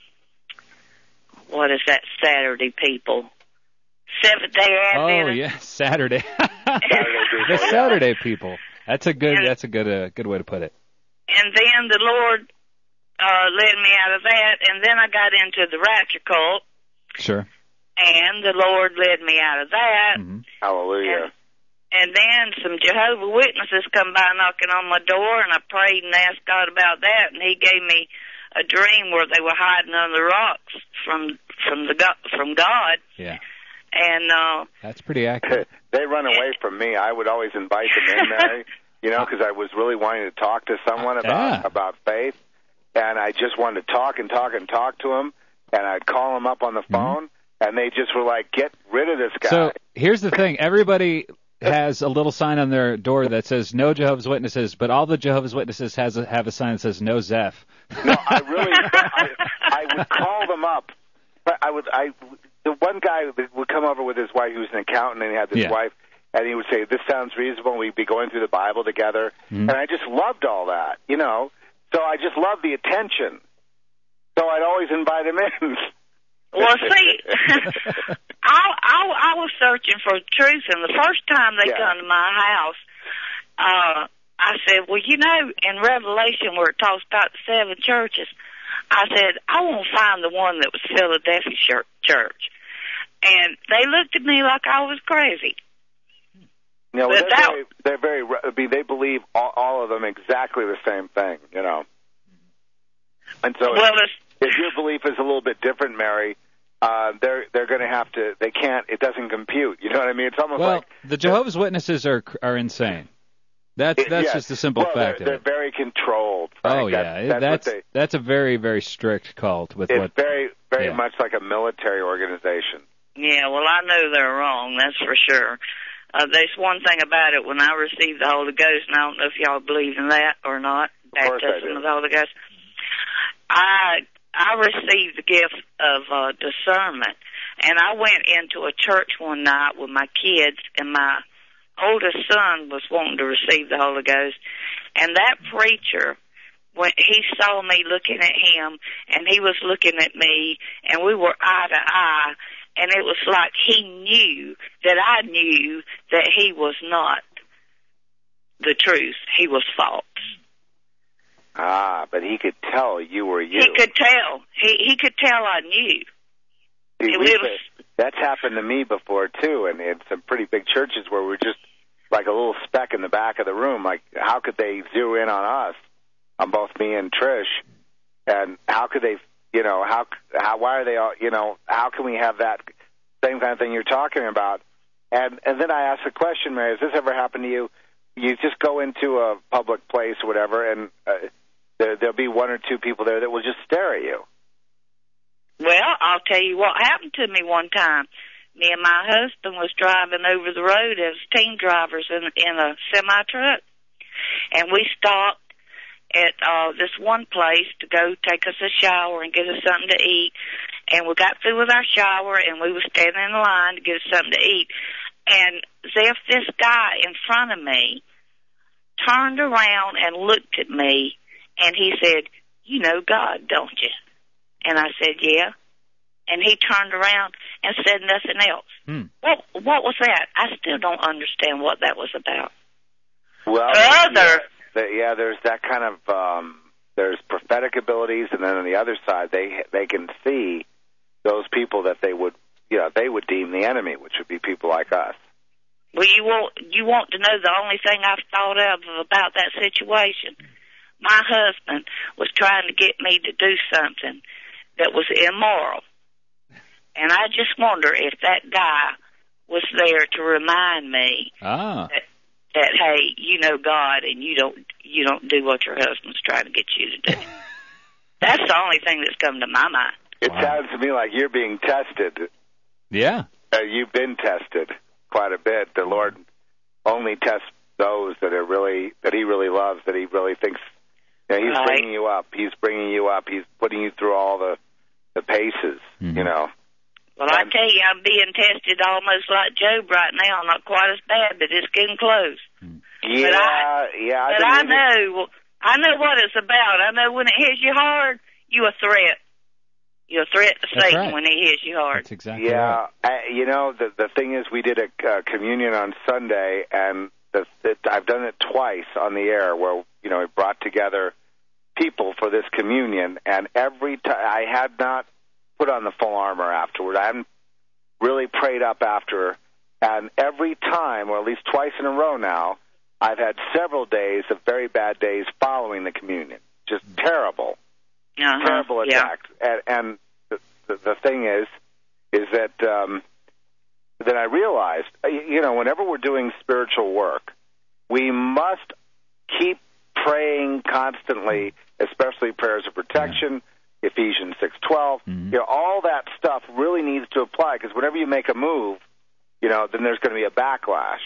what is that, Saturday people? Seventh-day Adventist. Oh, yeah, Saturday. Saturday people, the Saturday people. That's a good, and, that's a good, uh, good way to put it. And then the Lord uh, led me out of that, and then I got into the Rapture cult. Sure. And the Lord led me out of that. Mm-hmm. Hallelujah. And, and then some Jehovah's Witnesses come by knocking on my door, and I prayed and asked God about that, and He gave me a dream where they were hiding under the rocks from from the from God. Yeah. And uh, that's pretty accurate. They run away from me. I would always invite them in, Mary, you know, because I was really wanting to talk to someone about yeah. about faith, and I just wanted to talk and talk and talk to them, and I'd call them up on the phone. Mm-hmm. And they just were like, get rid of this guy. So here's the thing. Everybody has a little sign on their door that says no Jehovah's Witnesses, but all the Jehovah's Witnesses has a, have a sign that says no Zeph. No, I really, I, I would call them up. But I would, I, the one guy would come over with his wife, who was an accountant, and he had this yeah. wife, and he would say, this sounds reasonable, and we'd be going through the Bible together. Mm-hmm. And I just loved all that, you know. So I just loved the attention. So I'd always invite him in. Well, see, I, I, I was searching for truth, and the first time they yeah. come to my house, uh, I said, well, you know, in Revelation where it talks about the seven churches, I said, I want to find the one that was Philadelphia church. And they looked at me like I was crazy. You know, they're, that, very, they're very, I mean, they believe all, all of them exactly the same thing, you know. And so well, if, if your belief is a little bit different, Mary, uh, they're they're going to have to. They can't. It doesn't compute. You know what I mean? It's almost well, like the Jehovah's Witnesses are are insane. That's that's yes. just a simple well, fact. They're, they're of it. very controlled. Frank. Oh yeah, that's that's that's, they, that's a very very strict cult with it's what. It's very very yeah. much like a military organization. Yeah, well, I know they're wrong. That's for sure. Uh, there's one thing about it. When I received the Holy Ghost, and I don't know if y'all believe in that or not, baptism of the Holy Ghost. I I received the gift of uh, discernment, and I went into a church one night with my kids, and my oldest son was wanting to receive the Holy Ghost, and that preacher, when he saw me looking at him, and he was looking at me, and we were eye to eye, and it was like he knew that I knew that he was not the truth. He was false. Ah, but he could tell you were you. He could tell. He he could tell I knew. See, it we, was, that's happened to me before, too, and in some pretty big churches where we're just like a little speck in the back of the room. Like, how could they zero in on us, on both me and Trish? And how could they, you know, how, how, why are they all, you know, how can we have that same kind of thing you're talking about? And and then I asked the question, Mary, has this ever happened to you? You just go into a public place or whatever, and uh, there, there'll be one or two people there that will just stare at you. Well, I'll tell you what happened to me one time. Me and my husband was driving over the road as team drivers in, in a semi-truck, and we stopped at uh, this one place to go take us a shower and get us something to eat. And we got through with our shower, and we were standing in line to get us something to eat. And as if this guy in front of me turned around and looked at me, and he said, "You know God, don't you?" And I said, "Yeah." And he turned around and said nothing else. Hmm. What what was that? I still don't understand what that was about. Well, Other the, yeah, there's that kind of um, there's prophetic abilities, and then on the other side, they they can see those people that they would, you know, they would deem the enemy, which would be people like us. Well, you want you want to know the only thing I've thought of about that situation. My husband was trying to get me to do something that was immoral, and I just wonder if that guy was there to remind me ah. that, that hey, you know God, and you don't you don't do what your husband's trying to get you to do. That's the only thing that's come to my mind. It wow. sounds to me like you're being tested. Yeah, uh, you've been tested quite a bit. The Lord only tests those that are really that He really loves, that He really thinks. You know, he's right. bringing you up. He's bringing you up. He's putting you through all the the paces. Mm-hmm. You know. Well, I tell you, I'm being tested almost like Job right now. Not quite as bad, but it's getting close. Yeah, but I, yeah. I but I it. know, I know what it's about. I know when it hits you hard, you a threat. You're a threat to That's Satan right. when he hits you hard. That's exactly yeah, right. I, you know, the the thing is, we did a uh, communion on Sunday, and the, the, I've done it twice on the air, where you know, we brought together people for this communion, and every time I had not put on the full armor afterward. I hadn't really prayed up after, and every time, or at least twice in a row now, I've had several days of very bad days following the communion. Just terrible, uh-huh. terrible attacks. Yeah. And, and the, the, the thing is, is that um, that I realized, you know, whenever we're doing spiritual work, we must keep praying constantly, especially prayers of protection. Yeah. Ephesians six twelve, mm-hmm. you know, all that stuff really needs to apply, because whenever you make a move, you know, then there's going to be a backlash.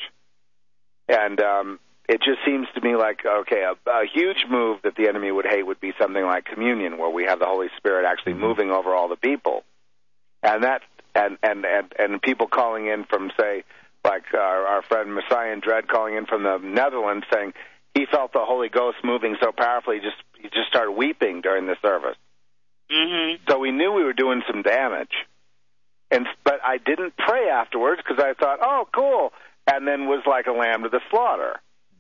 And um, it just seems to me like, okay, a, a huge move that the enemy would hate would be something like communion, where we have the Holy Spirit actually mm-hmm. moving over all the people. And that, and, and, and, and people calling in from, say, like our, our friend Messiah and Dread calling in from the Netherlands saying he felt the Holy Ghost moving so powerfully, he just, he just started weeping during the service. Mm-hmm. So we knew we were doing some damage, and but I didn't pray afterwards because I thought, oh, cool, and then was like a lamb to the slaughter.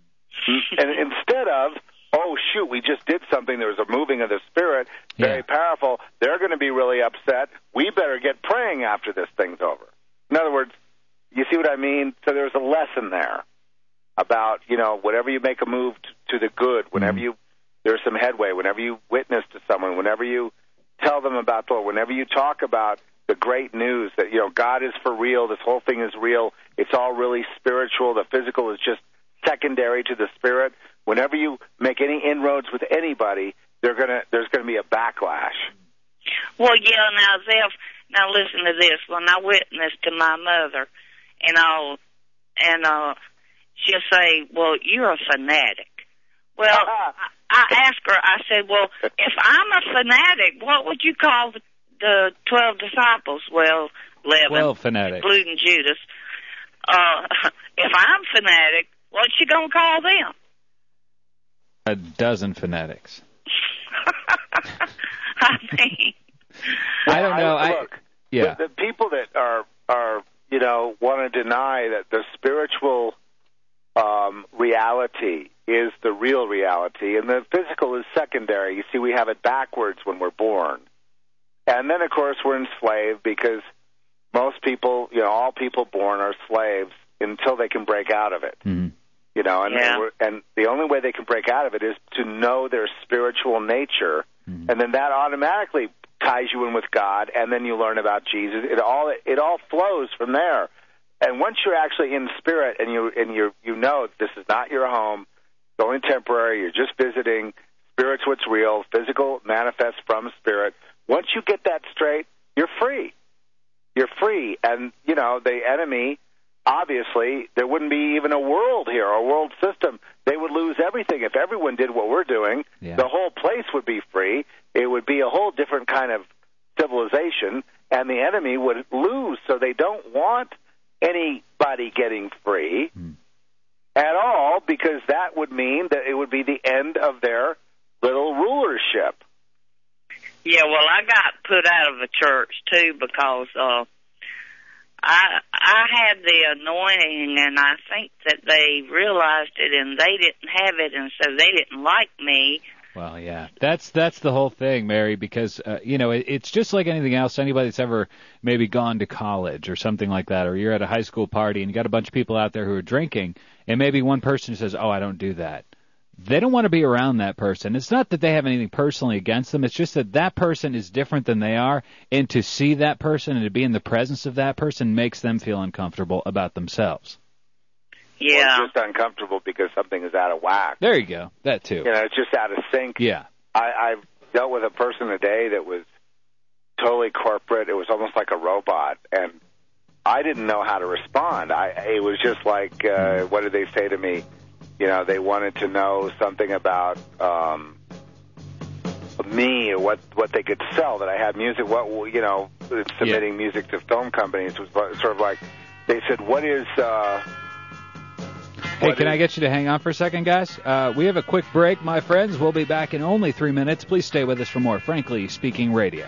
And instead of, oh, shoot, we just did something, there was a moving of the Spirit, very yeah. powerful, they're going to be really upset, we better get praying after this thing's over. In other words, you see what I mean? So there's a lesson there about, you know, whenever you make a move to, to the good, whenever mm-hmm. you, there's some headway, whenever you witness to someone, whenever you tell them about the Lord, whenever you talk about the great news that, you know, God is for real, this whole thing is real, it's all really spiritual, the physical is just secondary to the spirit. Whenever you make any inroads with anybody, they're gonna there's gonna be a backlash. Well, yeah, now Zeph, now listen to this. When I witnessed to my mother, and I'll and uh, she'll say, "Well, you're a fanatic." Well, I, I asked her. I said, "Well, if I'm a fanatic, what would you call the, the twelve disciples?" Well, eleven, twelve fanatics, including Judas. Uh, if I'm fanatic, what you gonna call them? A dozen fanatics. I mean, I don't know. I, I look, yeah. The, the people that are are you know want to deny that the spiritual um, reality is the real reality, and the physical is secondary. You see, we have it backwards when we're born, and then of course we're enslaved because most people, you know, all people born are slaves until they can break out of it. Mm-hmm. You know, and, yeah. we're, and the only way they can break out of it is to know their spiritual nature, mm-hmm. and then that automatically ties you in with God, and then you learn about Jesus. It all it all flows from there. And once you're actually in spirit, and you and you you know this is not your home, it's only temporary. You're just visiting. Spirit's what's real. Physical manifests from spirit. Once you get that straight, you're free. You're free, and you know the enemy. Obviously, there wouldn't be even a world here, or a world system. They would lose everything. If everyone did what we're doing, yeah. the whole place would be free. It would be a whole different kind of civilization, and the enemy would lose. So they don't want anybody getting free mm. at all, because that would mean that it would be the end of their little rulership. Yeah, well, I got put out of the church, too, because... uh I I had the anointing, and I think that they realized it, and they didn't have it, and so they didn't like me. Well, yeah, that's that's the whole thing, Mary, because, uh, you know, it, it's just like anything else. Anybody that's ever maybe gone to college or something like that, or you're at a high school party and you got a bunch of people out there who are drinking, and maybe one person says, oh, I don't do that. They don't want to be around that person. It's not that they have anything personally against them. It's just that that person is different than they are, and to see that person and to be in the presence of that person makes them feel uncomfortable about themselves. Yeah. Or just uncomfortable because something is out of whack. There you go. That too. You know, it's just out of sync. Yeah. I, I've dealt with a person today that was totally corporate. It was almost like a robot, and I didn't know how to respond. I It was just like, uh, what did they say to me? You know, they wanted to know something about um, me or what, what they could sell, that I had music, what, you know, submitting yeah. music to film companies. It was sort of like, they said, what is... Uh, Hey, can I get you to hang on for a second, guys? Uh, we have a quick break, my friends. We'll be back in only three minutes. Please stay with us for more Frankly Speaking Radio.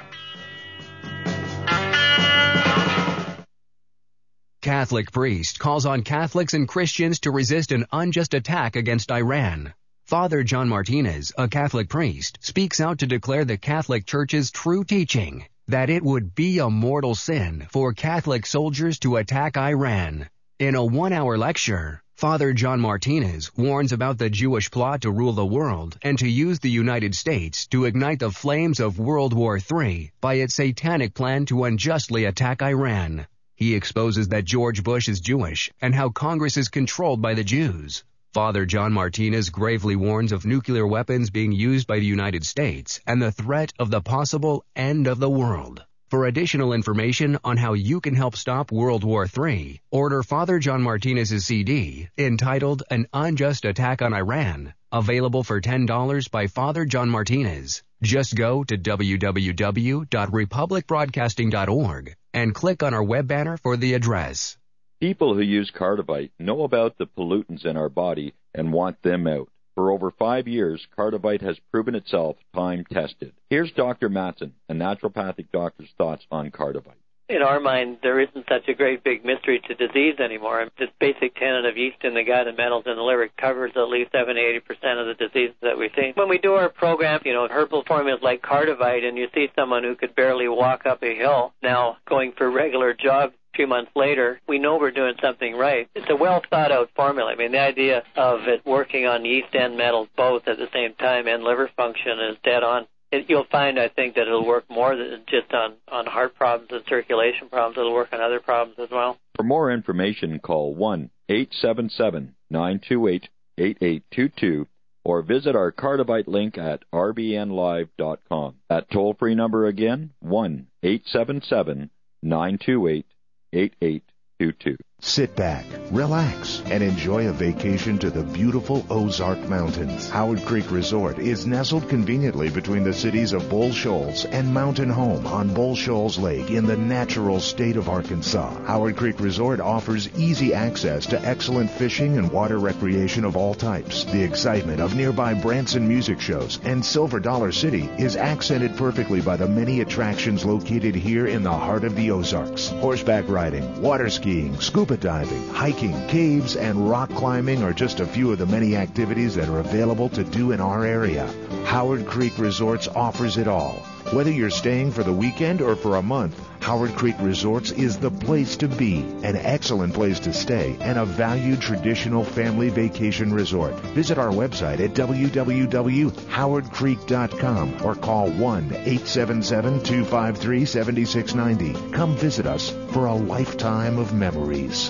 Catholic priest calls on Catholics and Christians to resist an unjust attack against Iran. Father John Martinez, a Catholic priest, speaks out to declare the Catholic Church's true teaching that it would be a mortal sin for Catholic soldiers to attack Iran. In a one-hour lecture, Father John Martinez warns about the Jewish plot to rule the world and to use the United States to ignite the flames of World War Three by its satanic plan to unjustly attack Iran. He exposes that George Bush is Jewish and how Congress is controlled by the Jews. Father John Martinez gravely warns of nuclear weapons being used by the United States and the threat of the possible end of the world. For additional information on how you can help stop World War Three, order Father John Martinez's C D entitled An Unjust Attack on Iran, available for ten dollars by Father John Martinez. Just go to w w w dot republic broadcasting dot org and click on our web banner for the address. People who use Cardivite know about the pollutants in our body and want them out. For over five years, Cardivite has proven itself time-tested. Here's Doctor Matson, a naturopathic doctor's thoughts on Cardivite. In our mind, there isn't such a great big mystery to disease anymore. This basic tenet of yeast in the gut and metals in the liver covers at least seventy to eighty percent of the diseases that we see. When we do our program, you know, herbal formulas like Cardivite, and you see someone who could barely walk up a hill now going for regular jogs a few months later, we know we're doing something right. It's a well-thought-out formula. I mean, the idea of it working on yeast and metals both at the same time and liver function is dead on. It, you'll find, I think, that it'll work more than just on, on heart problems and circulation problems. It'll work on other problems as well. For more information, call one eight seven seven, nine two eight, eight eight two two or visit our Cardivite link at r b n live dot com. That toll-free number again, one eight seven seven, nine two eight, eight eight two two. Sit back, relax, and enjoy a vacation to the beautiful Ozark Mountains. Howard Creek Resort is nestled conveniently between the cities of Bull Shoals and Mountain Home on Bull Shoals Lake in the natural state of Arkansas. Howard Creek Resort offers easy access to excellent fishing and water recreation of all types. The excitement of nearby Branson music shows and Silver Dollar City is accented perfectly by the many attractions located here in the heart of the Ozarks. Horseback riding, water skiing, scuba diving, hiking, caves, and rock climbing are just a few of the many activities that are available to do in our area. Howard Creek Resorts offers it all. Whether you're staying for the weekend or for a month, Howard Creek Resorts is the place to be, an excellent place to stay, and a valued traditional family vacation resort. Visit our website at w w w dot howard creek dot com or call one eight seven seven, two five three, seven six nine zero. Come visit us for a lifetime of memories.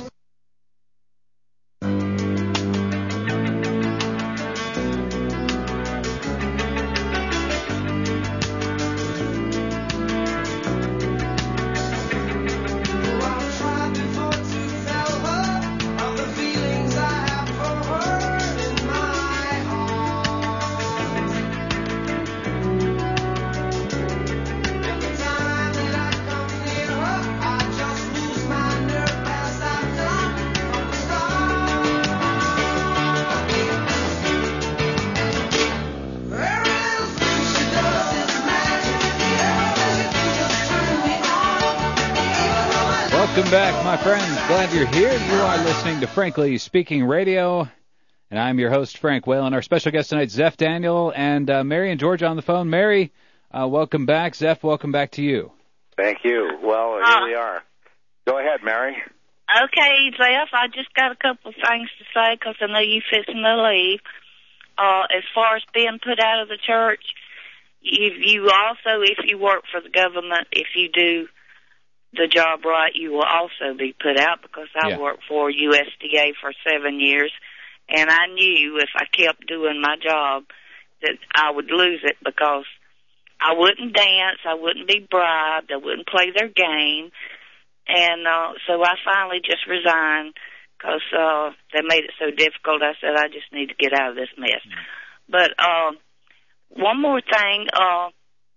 I just lose my nerve as I die. Welcome back, my friends. Glad you're here. You are listening to Frankly Speaking Radio, and I'm your host, Frank Whalen. Our special guest tonight, Zeph Daniel, and uh, Mary and George on the phone. Mary, uh, welcome back. Zeph, welcome back to you. Thank you. Well, here Uh, we are. Go ahead, Mary. Okay, Zeph, I just got a couple of things to say because I know you fixing to leave. Uh, as far as being put out of the church, if you also, if you work for the government, if you do the job right, you will also be put out, because I Yeah. worked for U S D A for seven years, and I knew if I kept doing my job that I would lose it, because I wouldn't dance, I wouldn't be bribed, I wouldn't play their game, and uh, so I finally just resigned because uh, they made it so difficult. I said, I just need to get out of this mess. But uh, one more thing, uh,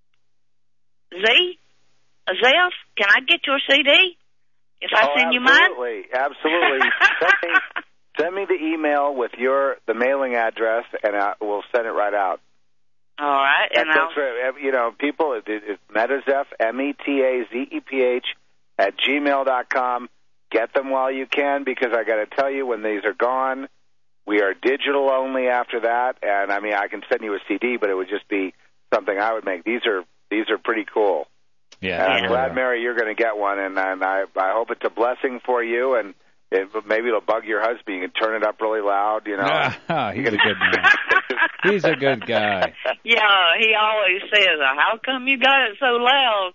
Z, Zeph, can I get your C D if I oh, send you absolutely, mine? absolutely. send, me, send me the email with your the mailing address, and I, we'll send it right out. All right, and That's, I'll... that's right. You know, people, it, it's Metazeph, M E T A Z E P H, at gmail dot com. Get them while you can, because I got to tell you, when these are gone, we are digital only after that. And I mean, I can send you a C D, but it would just be something I would make. These are these are pretty cool. Yeah, and I'm yeah. glad, Mary, you're going to get one, and, and I I hope it's a blessing for you, and it, maybe it'll bug your husband. You can turn it up really loud, you know. Ah, he's a good man. He's a good guy. Yeah, he always says, how come you got it so loud?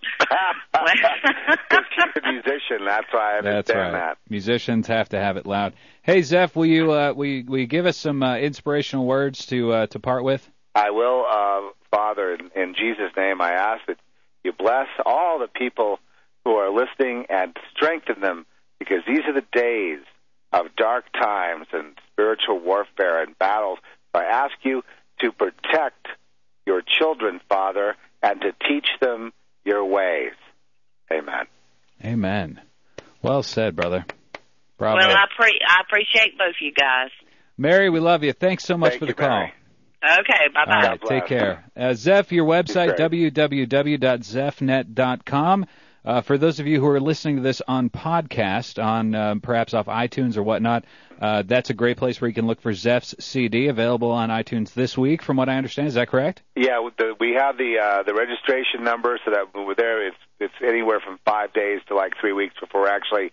Because you're a musician, that's why I understand That's right. that. Musicians have to have it loud. Hey, Zeph, will you uh, will you, will you give us some uh, inspirational words to uh, to part with? I will, uh, Father, in, in Jesus' name, I ask that you bless all the people who are listening and strengthen them, because these are the days of dark times and spiritual warfare and battles. So I ask you to protect your children, Father, and to teach them your ways. Amen. Amen. Well said, brother. Bravo. Well, I, pre- I appreciate both you guys. Mary, we love you. Thanks so much Thank for the you, call. Mary. Okay, bye-bye. All right, take care. Uh, Zeph, your website, w w w dot zeph net dot com. Uh, for those of you who are listening to this on podcast, on um, perhaps off iTunes or whatnot, uh, that's a great place where you can look for Zeph's C D, available on iTunes this week, from what I understand. Is that correct? Yeah, the, we have the uh, the registration number, so that we're there. It's it's anywhere from five days to like three weeks before we're actually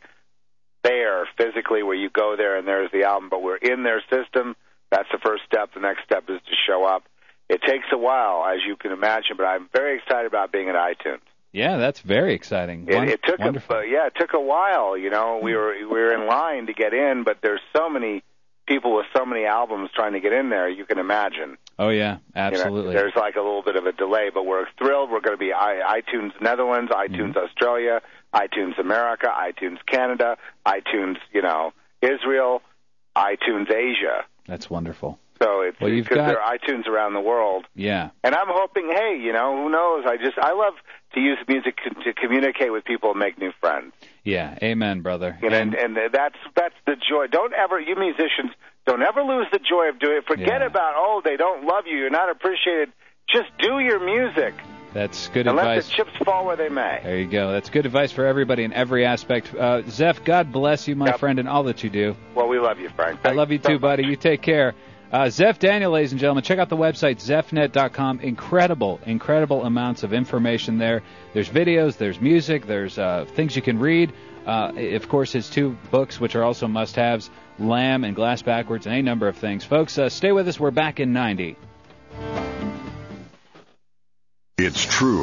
there physically, where you go there and there's the album. But we're in their system. That's the first step. The next step is to show up. It takes a while, as you can imagine, but I'm very excited about being at iTunes. Yeah, that's very exciting. It, Won- it took wonderful. a uh, yeah, it took a while. You know, we were we were in line to get in, but there's so many people with so many albums trying to get in there. You can imagine. Oh yeah, You absolutely. know, there's like a little bit of a delay, but we're thrilled. We're going to be I, iTunes Netherlands, iTunes Mm-hmm. Australia, iTunes America, iTunes Canada, iTunes you know Israel, iTunes Asia. That's wonderful. So it's Well, you've because got- there are iTunes around the world. Yeah. And I'm hoping, hey, you know, who knows? I just I love to use music to, to communicate with people and make new friends. Yeah. Amen, brother. You know, and, and that's that's the joy. Don't ever, you musicians, don't ever lose the joy of doing it. Forget Yeah. about, oh, they don't love you, you're not appreciated. Just do your music. That's good and advice. let the chips fall where they may. There you go. That's good advice for everybody in every aspect. Uh, Zeph, God bless you, my Yep. friend, and all that you do. Well, we love you, Frank. I Thank love you so too, much. buddy. You take care. Uh, Zeph Daniel, ladies and gentlemen, check out the website, zeph net dot com. Incredible, incredible amounts of information there. There's videos, there's music, there's uh, things you can read. Uh, of course, his two books, which are also must-haves, Lamb and Glass Backwards, and a number of things. Folks, uh, stay with us. We're back in ninety. It's true.